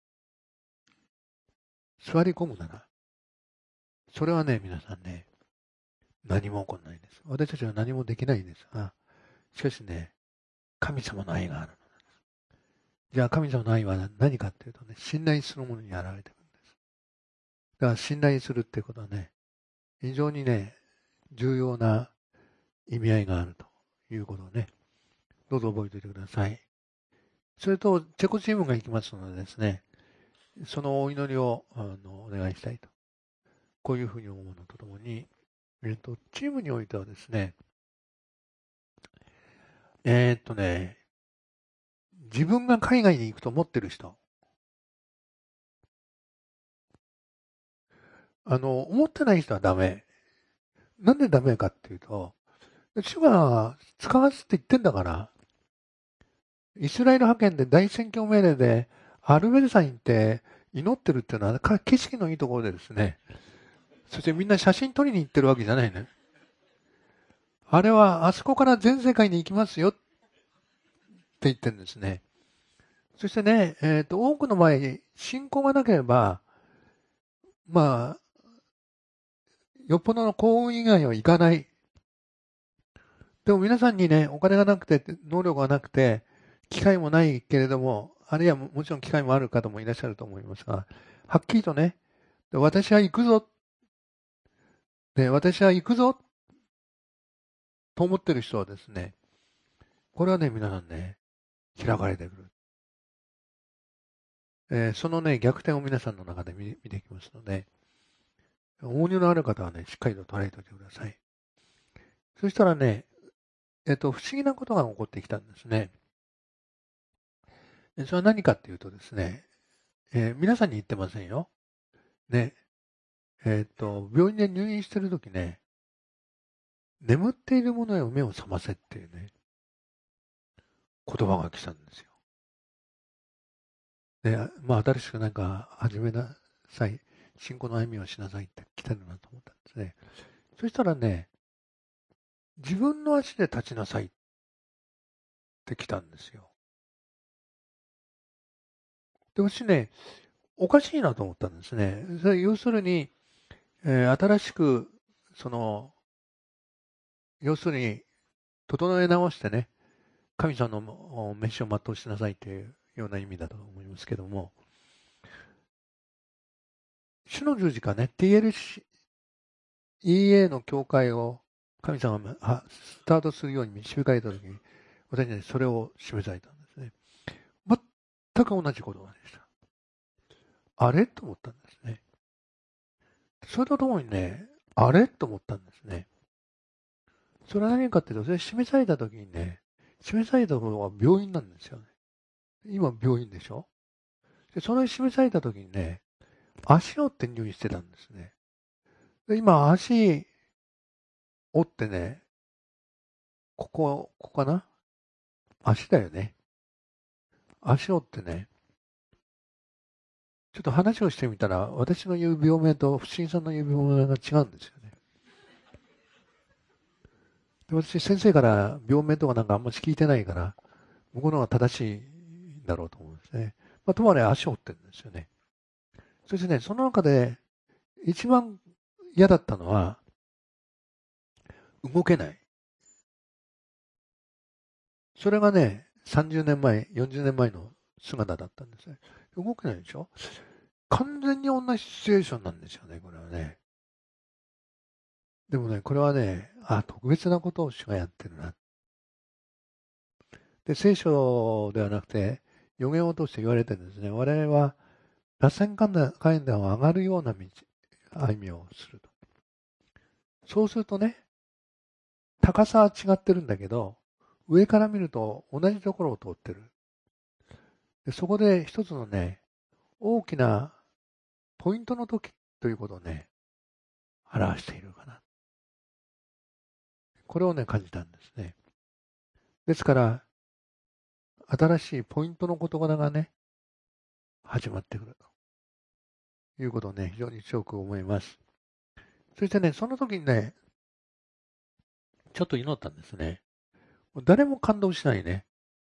座り込むなら、それはね、皆さんね、何も起こらないんです。私たちは何もできないんですが、しかしね、神様の愛があるのです。じゃあ神様の愛は何かっていうとね、信頼するものに現れてくるんです。だから信頼するっていうことはね、非常にね、重要な意味合いがあるということをね、どうぞ覚えておいてください。それと、チェコチームが行きますのでですね、そのお祈りをお願いしたいと。こういうふうに思うのとともに、チームにおいてはですね、自分が海外に行くと思ってる人、思ってない人はダメ。なんでダメかっていうと、主が使わすって言ってんだから、イスラエル派遣で大宣教命令で、アルベル山に行って祈ってるっていうのは、景色のいいところでですね、そしてみんな写真撮りに行ってるわけじゃないね。あれは、あそこから全世界に行きますよって言ってるんですね。そしてね、多くの場合、信仰がなければ、よっぽどの幸運以外は行かない。 でも皆さんにね、お金がなくて、能力がなくて、機会もないけれども、あるいはもちろん機会もある方もいらっしゃると思いますが、はっきりとね、私は行くぞ、私は行くぞ、と思ってる人はですね、これはね、皆さんね、開かれてくる。そのね、逆転を皆さんの中で見ていきますので、応入のある方はね、しっかりと捉えておいてください。そしたらね、不思議なことが起こってきたんですね。それは何かっていうとですね、皆さんに言ってませんよ。ね、病院で入院してるときね、眠っているものへ目を覚ませっていうね、言葉が来たんですよ。で、新しくなんか始めなさい、信仰の歩みをしなさいって来てるなと思ったんですね。そしたらね、自分の足で立ちなさいって来たんですよ。で、私ね、おかしいなと思ったんですね。それ要するに、新しく、要するに、整え直してね、神様の召しを全うしなさいというような意味だと思いますけども、主の十字架ね、TLEA の教会を神様がスタートするように導かれたときに、私にそれを示されたんですね。全く同じ言葉でした。あれと思ったんですね。それとともにね、あれと思ったんですね。それは何かっていうと、それ示されたときにね、示されたところは病院なんですよね。今病院でしょ。で、それ示されたときにね、足を折って入院してたんですね。で、今足折ってね、ここかな、足だよね。足折ってね、ちょっと話をしてみたら、私の言う病名と不審さんの言う病名が違うんですよね。で、私、先生から病名とかなんかあんまり聞いてないから、向こうの方が正しいんだろうと思うんですね。ともあれ足を折ってるんですよね。そしてね、その中で一番嫌だったのは、動けない。それがね、30年前、40年前の姿だったんですね。動けないでしょ。完全に同じシチュエーションなんですよね、これはね。でもね、これはね、特別なことを主がやってるな。で、聖書ではなくて、予言を通して言われてるんですね。我々は、螺旋階段を上がるような歩みをすると。そうするとね、高さは違ってるんだけど、上から見ると同じところを通ってる。で、そこで一つのね、大きなポイントの時ということをね、表しているかな。これをね、感じたんですね。ですから、新しいポイントの事柄がね、始まってくるということをね、非常に強く思います。そしてね、その時にね、ちょっと祈ったんですね。誰も感動しないね。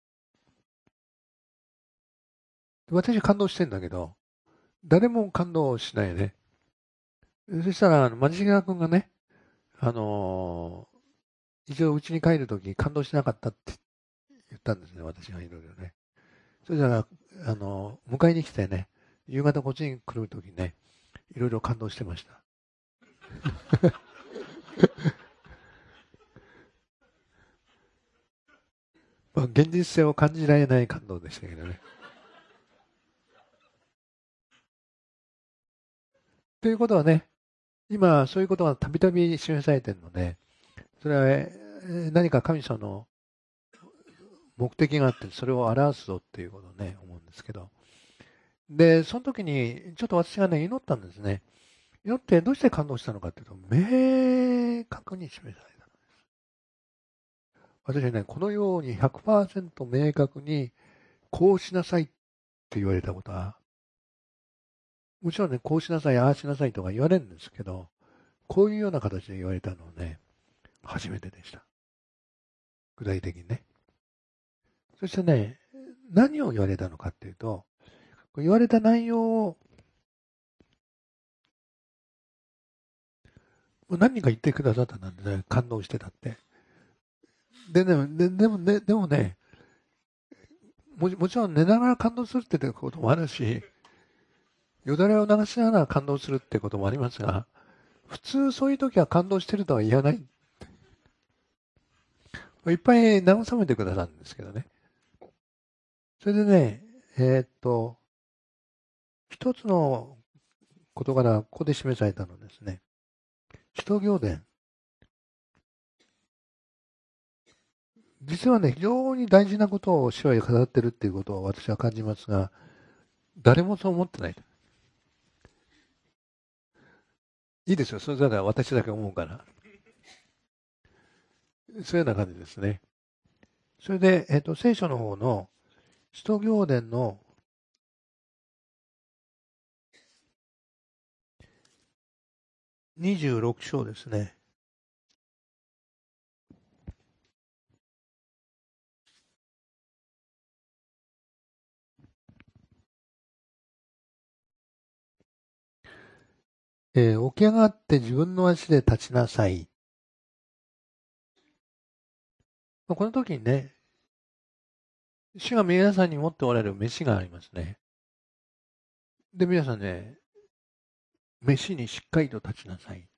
私感動してんだけど、誰も感動しないね。そしたら、マジガ君がね、一応家に帰るとき感動しなかったって言ったんですね、私がいろいろね。それじゃあ、迎えに来てね、夕方こっちに来るときね、いろいろ感動してました。現実性を感じられない感動でしたけどね。ということはね、今そういうことがたびたび示されているので、それは何か神様の目的があって、それを表すぞっていうことをね、思うんですけど。で、その時に、ちょっと私がね、祈ったんですね。祈ってどうして感動したのかっていうと、明確に示されたのです。私はね、このように 100% 明確に、こうしなさいって言われたことは、もちろんね、こうしなさい、ああしなさいとか言われるんですけど、こういうような形で言われたのはね、初めてでした。具体的にね。そしてね、何を言われたのかっていうと、言われた内容を、何人か言ってくださったんで、ね、感動してたって。 でもね、もちろん寝ながら感動するってこともあるし、よだれを流しながら感動するってこともありますが、普通そういう時は感動してるとは言わない。いっぱい慰めてくださるんですけどね。それでね、一つの事柄、ここで示されたのですね。使徒行伝。実はね、非常に大事なことを主は語ってるっていうことを私は感じますが、誰もそう思ってない。いいですよ。それなら私だけ思うから。そういうような感じですね。それで、聖書の方の使徒行伝の26章ですね。起き上がって自分の足で立ちなさい。この時にね、主が皆さんに持っておられる飯がありますね。で、皆さんね、飯にしっかりと立ちなさい。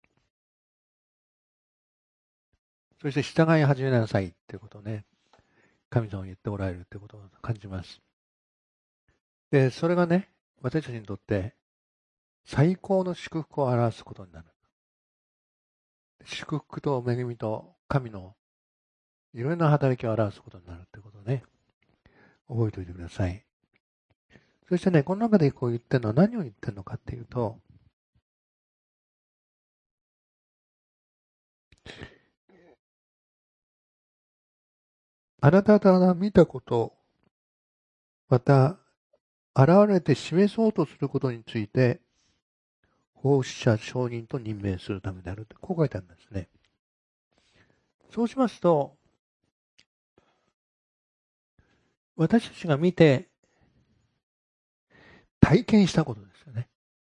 そして従い始めなさいっていうことをね、神様が言っておられるってことを感じます。で、それがね、私たちにとって最高の祝福を表すことになる。祝福と恵みと神のいろんな働きを表すことになるってことをね、覚えておいてください。そしてね、この中でこう言ってるのは何を言ってるのかっていうと、あなた方が見たこと、また、現れて示そうとすることについて、奉仕者、証人と任命するためであると、こう書いてあるんですね。そうしますと、私たちが見て、体験したことですよね。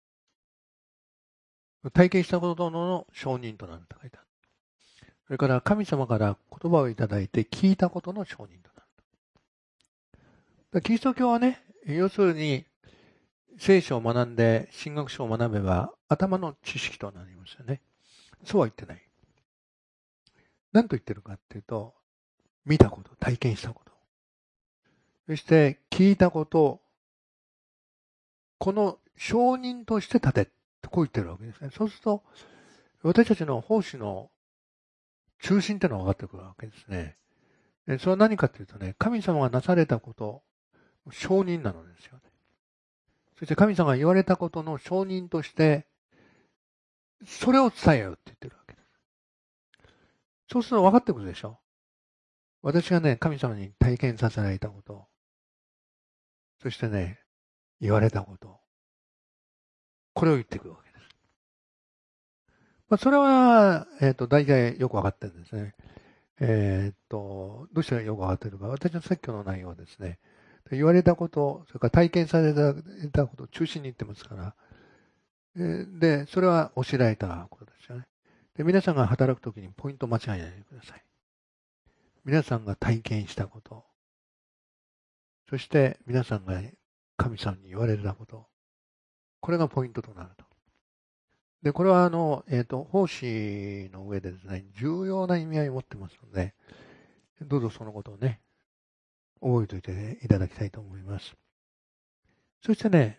体験したことの証人となると書いてある。それから神様から言葉をいただいて聞いたことの証人となる。キリスト教はね、要するに聖書を学んで神学書を学べば頭の知識となりますよね。そうは言ってない。何と言ってるかっていうと、見たこと、体験したこと。そして聞いたこと、この証人として立て、こう言ってるわけですね。そうすると、私たちの奉仕の中心っていうのが分かってくるわけですね。それは何かというとね、神様がなされたこと、証人なのですよね。そして神様が言われたことの証人として、それを伝えようって言ってるわけです。そうすると分かってくるでしょ。私がね、神様に体験させられたこと、そしてね、言われたこと、これを言ってくるわけです。それは、大体よく分かってるんですね。どうしてよく分かっているか。私の説教の内容はですね、言われたこと、それから体験されたことを中心に言ってますから、で、それは教えられたことですよね。で、皆さんが働くときにポイントを間違えないでください。皆さんが体験したこと、そして皆さんが神様に言われたこと、これがポイントとなると。で、これは奉仕の上でですね、重要な意味合いを持ってますので、どうぞそのことをね、覚えておいていただきたいと思います。そしてね、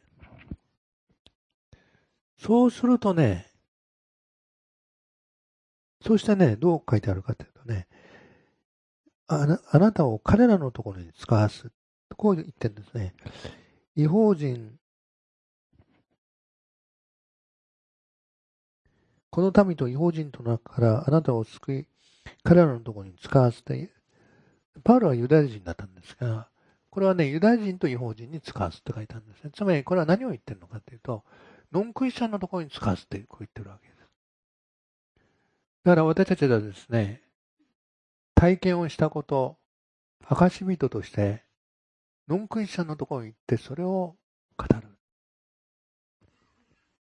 そうするとね、そしてね、どう書いてあるかというとね、あなたを彼らのところに使わす。こう言ってるんですね。異邦人、この民と異邦人との中からあなたを救い、彼らのところに使わせて、パウロはユダヤ人だったんですが、これはね、ユダヤ人と異邦人に使わすって書いてあるんですね。つまり、これは何を言ってるのかというと、ノンクリスチャンのところに使わすってこう言ってるわけです。だから私たちはですね、体験をしたこと、証人として、ノンクリスチャンのところに行ってそれを語る。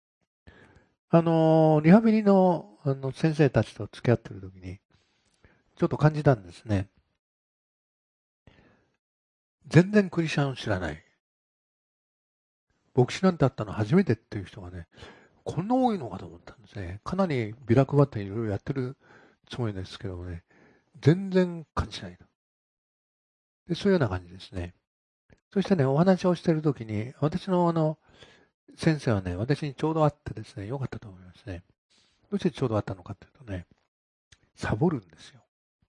リハビリの先生たちと付き合ってる時に、 ちょっと感じたんですね。全然クリスチャンを知らない。牧師なんてあったの初めてっていう人がね、こんな多いのかと思ったんですね。かなりビラ配っていろいろやってるつもりですけどもね、全然感じないで、そういうような感じですね。そしてね、お話をしているときに、私の先生はね、私にちょうど会ってですね、よかったと思いますね。どうしてちょうど会ったのかというとね、サボるんですよ。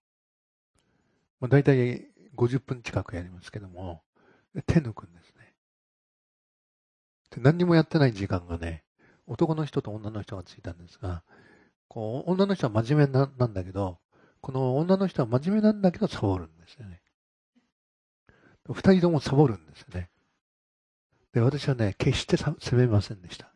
だいたい50分近くやりますけども、手抜くんですね。で、何にもやってない時間がね、男の人と女の人がついたんですが、こう、女の人は真面目なんだけど、この女の人は真面目なんだけどサボるんですよね。二人ともサボるんですよね。で、私はね、決して責めませんでした。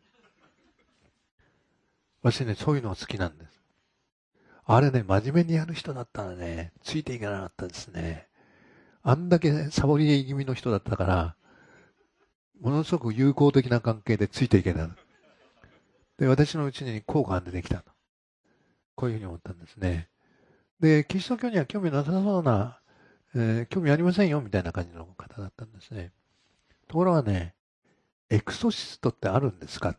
私ね、そういうのが好きなんです。あれね、真面目にやる人だったらね、ついていけなかったですね。あんだけサボり気味の人だったから、ものすごく友好的な関係でついていけない。で、私のうちに効果が出てきたと。こういうふうに思ったんですね。で、キリスト教には興味なさそうな、興味ありませんよ、みたいな感じの方だったんですね。ところがね、エクソシストってあるんですか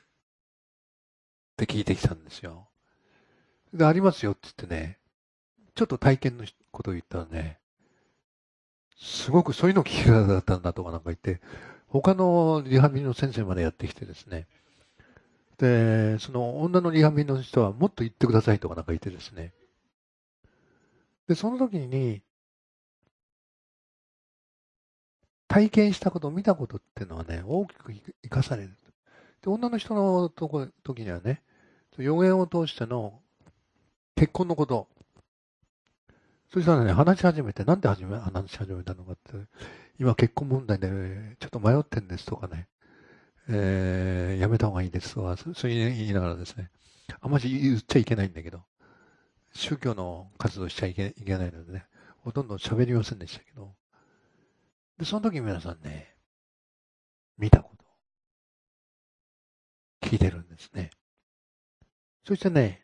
って聞いてきたんですよ。で、ありますよって言ってね、ちょっと体験のことを言ったらね、すごくそういうの聞き方だったんだとかなんか言って、他のリハビリの先生までやってきてですね、で、その女のリハビリの人はもっと言ってくださいとかなんか言ってですね、で、その時に、体験したこと、見たことっていうのはね、大きく生かされる。で、女の人の時にはね、予言を通しての結婚のこと、そしたらね、話し始めて、なんで話し始めたのかって、今結婚問題でちょっと迷ってんですとかね、やめた方がいいですとか、そう言いながらですね、あんまり言っちゃいけないんだけど、宗教の活動しちゃいけないのでね、ほとんど喋りませんでしたけど、で、その時皆さんね、見たこと、聞いてるんですね。そしてね、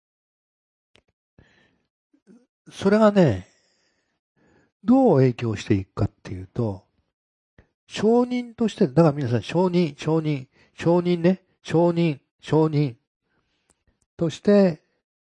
それがね、どう影響していくかっていうと、証人として、だから皆さん証人ね、証人として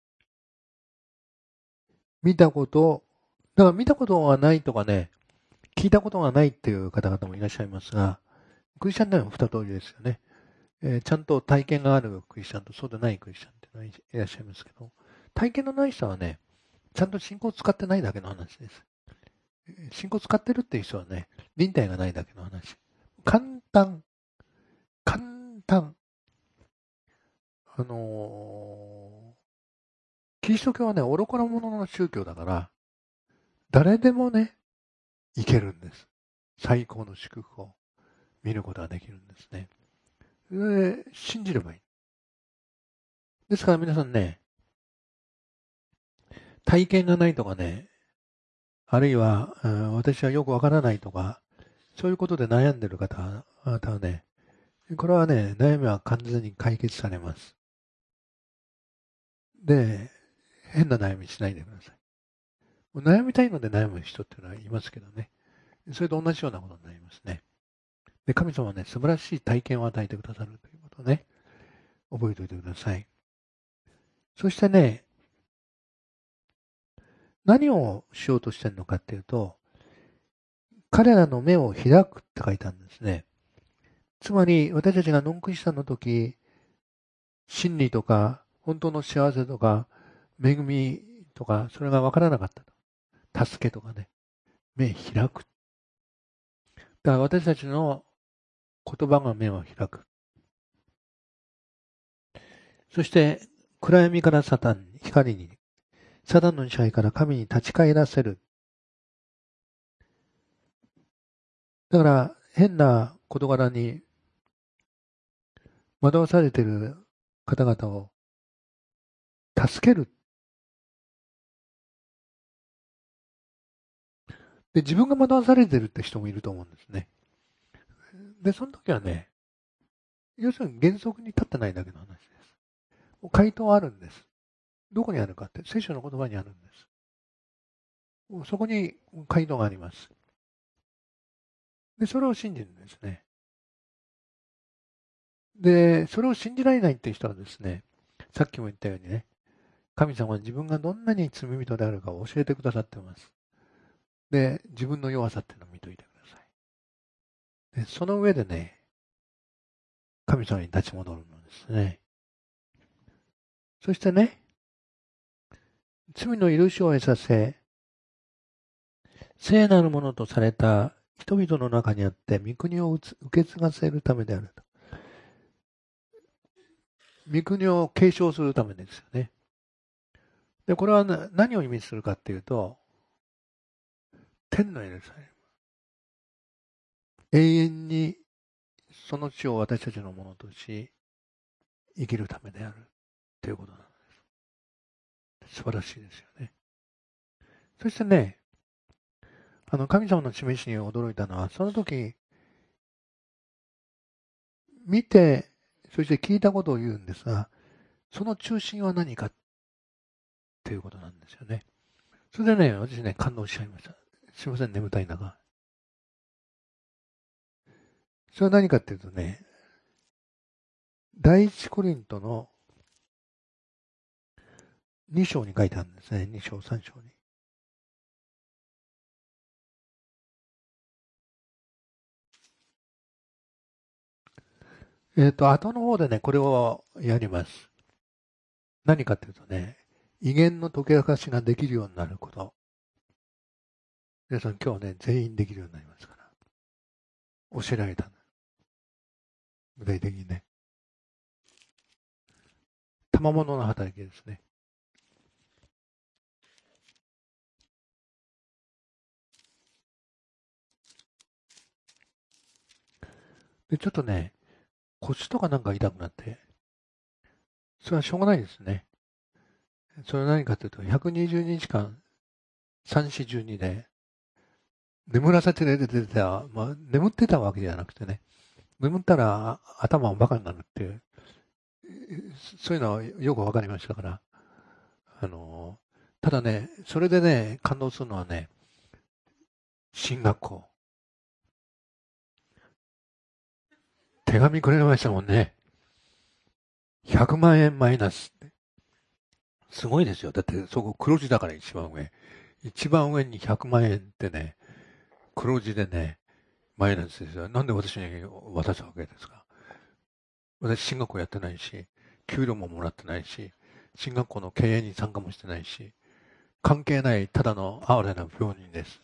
見たこと、だから見たことがないとかね、聞いたことがないっていう方々もいらっしゃいますが、クリスチャンでは二通りですよね。ちゃんと体験があるクリスチャンとそうでないクリスチャンっていうのはいらっしゃいますけど、体験のない人はね、ちゃんと信仰を使ってないだけの話です。信仰を使ってるっていう人はね、忍耐がないだけの話。簡単。キリスト教はね、愚かな者の宗教だから、誰でもね、いけるんです。最高の祝福を見ることができるんですね。信じればいい。ですから皆さんね、体験がないとかね、あるいは、私はよくわからないとか、そういうことで悩んでる方はね、これはね、悩みは完全に解決されます。で、変な悩みしないでください。悩みたいので悩む人っていうのはいますけどね。それと同じようなことになりますね。で、神様はね、素晴らしい体験を与えてくださるということをね、覚えておいてください。そしてね、何をしようとしてるのかっていうと、彼らの目を開くって書いてあるんですね。つまり、私たちがノンクリスチャンの時、真理とか、本当の幸せとか、恵みとか、それが分からなかったと。助けとかね、目開く。だから私たちの言葉が目を開く。そして、暗闇からサタンに、光に、サタンの支配から神に立ち返らせる。だから、変な事柄に惑わされている方々を助ける。で、自分が惑わされてるって人もいると思うんですね。で、その時はね、要するに原則に立ってないだけの話です。回答はあるんです。どこにあるかって、聖書の言葉にあるんです。 そこに街道があります。で、それを信じるんですね。で、それを信じられないっていう人はですね、さっきも言ったようにね、神様は自分がどんなに罪人であるかを教えてくださっています。で、自分の弱さっていうのを見といてください。で、その上でね、神様に立ち戻るのですね。そしてね、罪の許しを得させ、聖なるものとされた人々の中にあって、御国を受け継がせるためであると。御国を継承するためですよね。で、これは何を意味するかっていうと、天のエルサレム。永遠にその地を私たちのものとし、生きるためであるということなんです。素晴らしいですよね。そしてね、神様の示しに驚いたのは、その時、見て、そして聞いたことを言うんですが、その中心は何かっていうことなんですよね。それでね、私ね、感動しちゃいました。すいません、眠たい中。それは何かっていうとね、第一コリントの2章に書いてあるんですね。2章、3章に。後の方でね、これをやります。何かっていうとね、威厳の解き明かしができるようになること。皆さん今日ね、全員できるようになりますから。教えられたんだ。具体的にね。賜物の働きですね。で、ちょっとね、腰とかなんか痛くなって、それはしょうがないですね。それは何かというと、120日間、3、4、12で、眠らせて出てた、眠ってたわけじゃなくてね、眠ったら頭がバカになるっていう、そういうのはよくわかりましたから、ただね、それでね、感動するのはね、進学校。手紙くれましたもんね。100万円マイナスって。すごいですよ。だってそこ黒字だから一番上。一番上に100万円ってね、黒字でね、マイナスですよ。なんで私に渡すわけですか。私、進学校やってないし、給料ももらってないし、進学校の経営に参加もしてないし、関係ないただの哀れな病人です。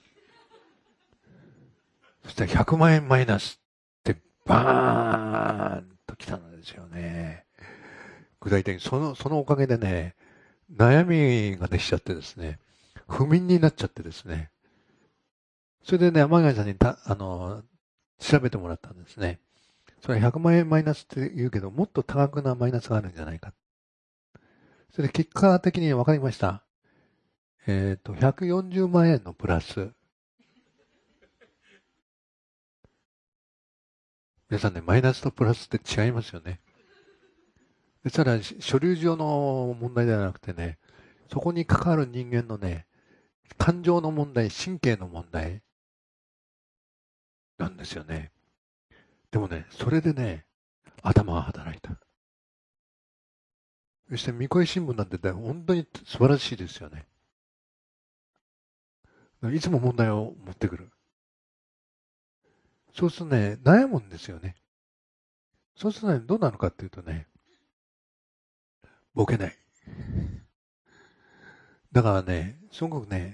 そしたら100万円マイナスってバーンと来たのですよね。具体的にそのおかげでね、悩みができちゃってですね、不眠になっちゃってですね、それでね、天貝さんに調べてもらったんですね。それ100万円マイナスって言うけど、もっと多額なマイナスがあるんじゃないか。それで結果的に分かりました。140万円のプラス。皆さんね、マイナスとプラスって違いますよね。ですから、書類上の問題ではなくてね、そこに関わる人間のね、感情の問題、神経の問題なんですよね。でもね、それでね、頭が働いた。そして、三越新聞なんてね、本当に素晴らしいですよね。いつも問題を持ってくる。そうするとね、悩むんですよね。そうするとね、どうなるかっていうとね、ボケない。だからね、すごくね、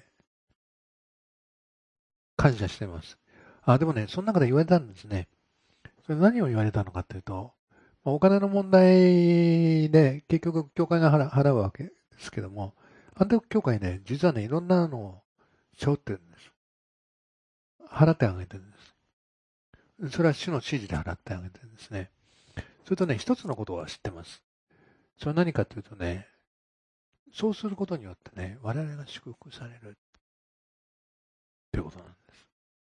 感謝してます。でもね、その中で言われたんですね。それ何を言われたのかっていうと、お金の問題で結局教会が払うわけですけども、アンテク教会ね、実はね、いろんなのを背負ってるんです。払ってあげてるんです。それは主の指示で払ってあげてるんですね。それとね、一つのことは知ってます。それは何かというとね、そうすることによってね、我々が祝福されるということなんです。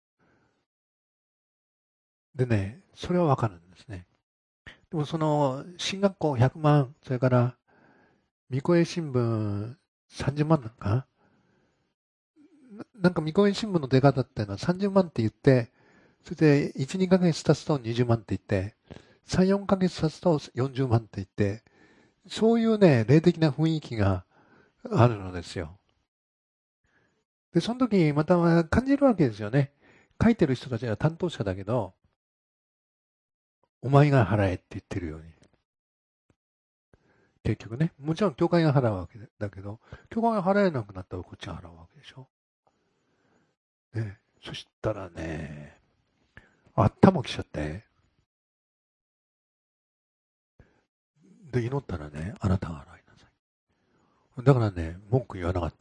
でね、それはわかるんですね。でもその、進学校100万、それから、三越新聞30万なんかなんか、みこい新聞の出方っていうのは30万って言って、それで1、2ヶ月経つと20万って言って、3、4ヶ月経つと40万って言って、そういうね、霊的な雰囲気があるのですよ。で、その時また感じるわけですよね。書いてる人たちは担当者だけど、お前が払えって言ってるように。結局ね。もちろん教会が払うわけだけど、教会が払えなくなったらこっちが払うわけでしょ。ね。そしたらね、頭きちゃって。で、祈ったらね、あなたが払いなさい。だからね、文句言わなかった。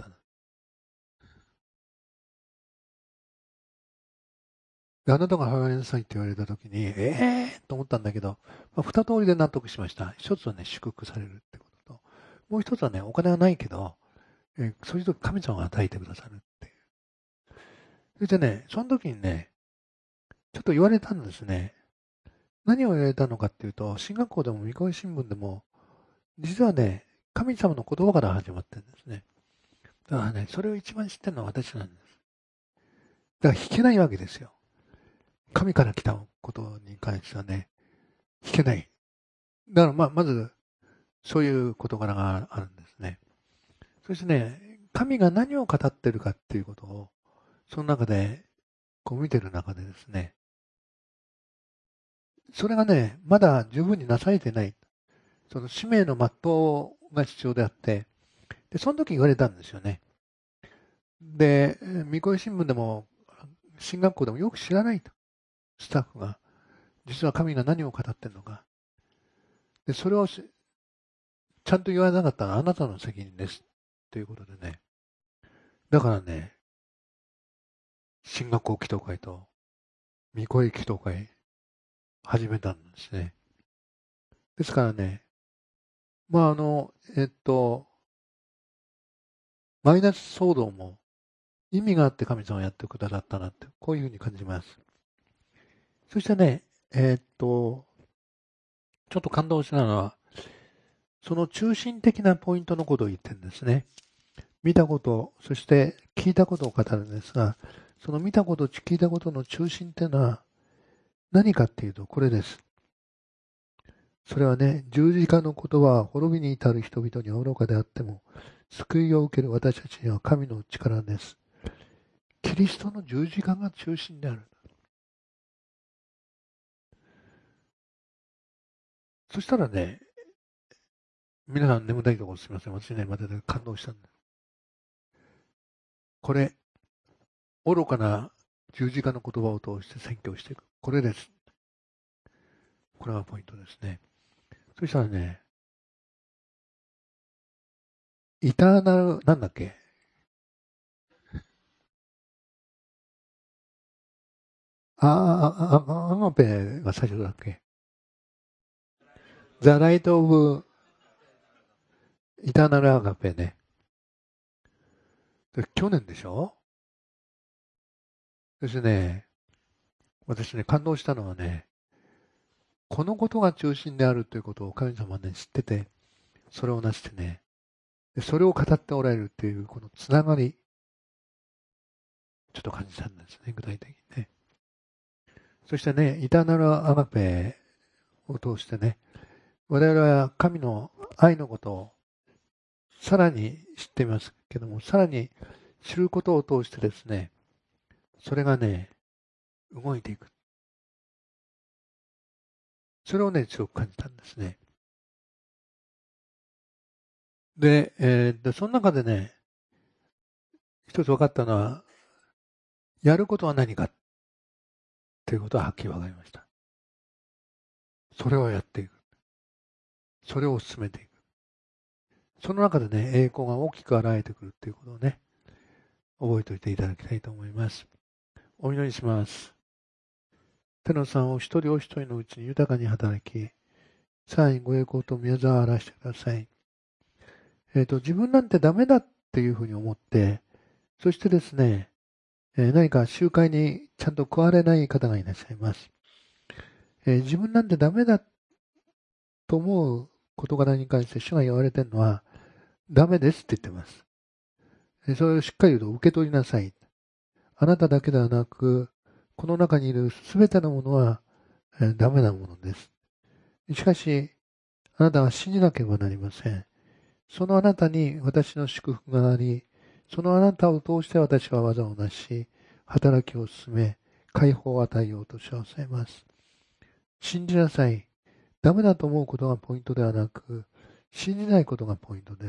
で、あなたが払いなさいって言われたときに、と思ったんだけど、二通りで納得しました。一つはね、祝福されるってことと、もう一つはね、お金はないけど、そういう時神様が与えてくださるっていう。それでね、その時にね、ちょっと言われたんですね。何を言われたのかっていうと、進学校でも三越新聞でも、実はね、神様の言葉から始まってるんですね。だからね、それを一番知ってるのは私なんです。だから弾けないわけですよ。神から来たことに関してはね、弾けない。だからまず、そういう事柄があるんですね。そしてね、神が何を語ってるかっていうことを、その中で、こう見てる中でですね、それがね、まだ十分になされてない。その使命の全うが必要であって、で、その時言われたんですよね。で、三越新聞でも、進学校でもよく知らないと。スタッフが。実は神が何を語ってるのか。で、それをちゃんと言わなかったのはあなたの責任です。ということでね。だからね、進学校祈祷会と、三越祈祷会、始めたんですね。ですからね、マイナス騒動も意味があって神様がやってくださったなって、こういうふうに感じます。そしてね、ちょっと感動したのは、その中心的なポイントのことを言ってるんですね。見たこと、そして聞いたことを語るんですが、その見たこと、聞いたことの中心っていうのは何かっていうと、これです。それはね、十字架の言葉は滅びに至る人々には愚かであっても、救いを受ける私たちには神の力です。キリストの十字架が中心である。そしたらね、皆さん眠たいところすみません。私ね、また感動したんです。これ、愚かな十字架の言葉を通して宣教していく。これです。これがポイントですね。そしたらね、イターナル、なんだっけアガペが最初だっけザ・ライト・オブ・イターナル・アガペね。去年でしょ。そしてね、私ね、感動したのはね、このことが中心であるということを神様はね、知ってて、それをなしてね、それを語っておられるっていう、このつながり、ちょっと感じたんですね、具体的にね。そしてね、イターナルアガペを通してね、我々は神の愛のことをさらに知っていますけども、さらに知ることを通してですね、それがね、動いていく。それをね、強く感じたんですね。で、その中でね、一つ分かったのは、やることは何かということははっきり分かりました。それをやっていく。それを進めていく。その中でね、栄光が大きく現れてくるということをね、覚えておいていただきたいと思います。お祈りします。天のさんを一人お一人のうちに豊かに働き、さらにご栄光と宮沢を表してください。自分なんてダメだっていうふうに思って、そしてですね、何か集会にちゃんと加われない方がいらっしゃいます。自分なんてダメだと思う事柄に関して主が言われてるのは、ダメですって言ってます。それをしっかりと受け取りなさい。 あなただけではなく、この中にいるすべてのものは、ダメなものです。しかし、あなたは信じなければなりません。そのあなたに私の祝福があり、そのあなたを通して私は技をなし、働きを進め、解放を与えようとしわせます。信じなさい。ダメだと思うことがポイントではなく、信じないことがポイントです。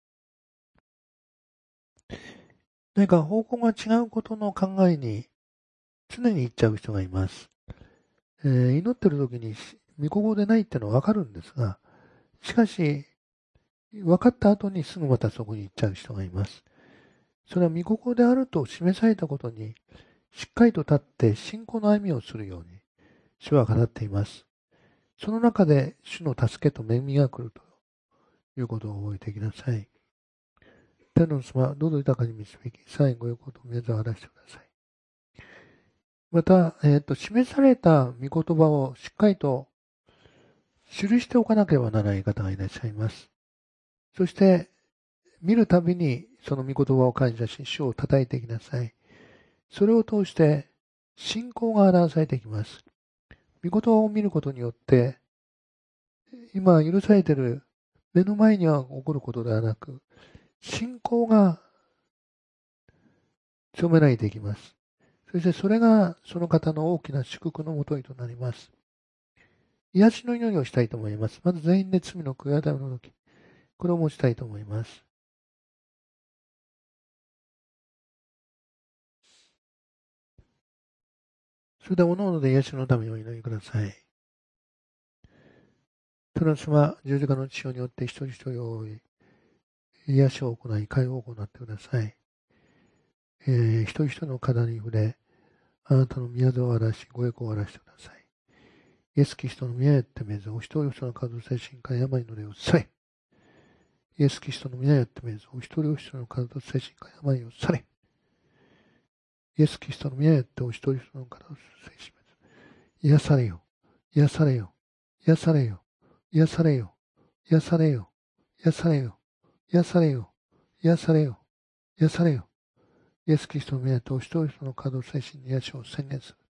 何か方向が違うことの考えに常に行っちゃう人がいます。祈ってる時に御心でないっていうのはわかるんですが、しかし、分かった後にすぐまたそこに行っちゃう人がいます。それは御心であると示されたことにしっかりと立って信仰の歩みをするように主は語っています。その中で主の助けと恵みが来るということを覚えていきなさい。天の様、どうぞ豊かに導き、最後よことを皆さん晴らしてください。また、示された御言葉をしっかりと記しておかなければならない方がいらっしゃいます。そして、見るたびにその御言葉を感謝し、主を叩いていきなさい。それを通して、信仰が表されていきます。御言葉を見ることによって、今許されている目の前には起こることではなく、信仰が強められていきます。そしてそれがその方の大きな祝福のもといとなります。癒しの祈りをしたいと思います。まず全員で罪の悔い改めの時、これを持ちたいと思います。それでは各々で癒しのためにお祈りください。天の様、十字架の血によって一人一人を癒しを行い、解放を行ってください。一人一人の体に触れ、あなたの宮沢を荒らし、ご栄光を荒らしてください。イエス・キリストの宮へってめず、お一人お一人の体、精神科、病の霊を去れ。イエス・キリストの宮へってめず、お一人お一人の体、精神科、病を去れ。イエス・キリストの宮へってお一人お一人の体、精神科、癒されよ、癒されよ、癒されよ、癒されよ、癒されよ、癒されよ、癒されよ、癒されよ、癒されよ。イエス・キリストの宮へってお一人お一人の体、精神の癒しを宣言する。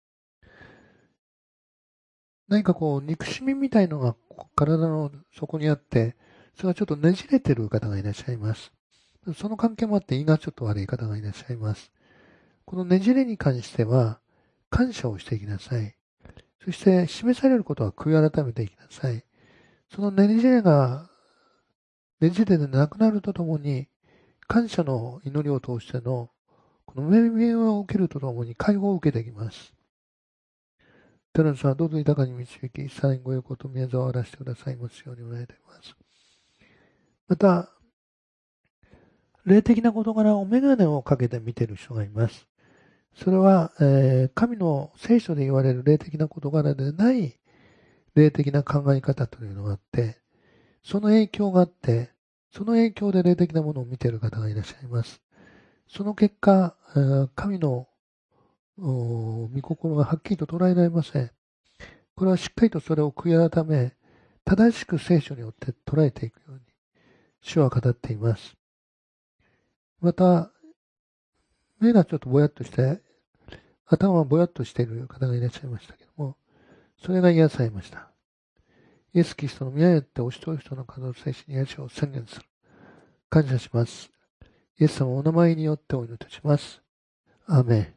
何かこう、憎しみみたいのが体の底にあって、それがちょっとねじれてる方がいらっしゃいます。その関係もあって胃がちょっと悪い方がいらっしゃいます。このねじれに関しては、感謝をしていきなさい。そして、示されることは悔い改めていきなさい。そのねじれが、ねじれでなくなるとともに、感謝の祈りを通しての、この恵みを受けるとともに解放を受けていきます。天の様、どうぞ豊かに導き、さらにご栄光と宮沢を荒らしてくださいますようにお願いいたします。また、霊的な事柄を眼鏡をかけて見ている人がいます。それは、神の聖書で言われる霊的な事柄でない霊的な考え方というのがあって、その影響があって、その影響で霊的なものを見ている方がいらっしゃいます。その結果、神の御心がはっきりと捉えられません。これはしっかりとそれを悔い改め、正しく聖書によって捉えていくように、主は語っています。また、目がちょっとぼやっとして、頭はぼやっとしている方がいらっしゃいましたけども、それが癒されました。イエス・キリストの宮へってお一人お一人の体の精神に癒しを宣言する。感謝します。イエス様のお名前によってお祈りいたします。アーメン。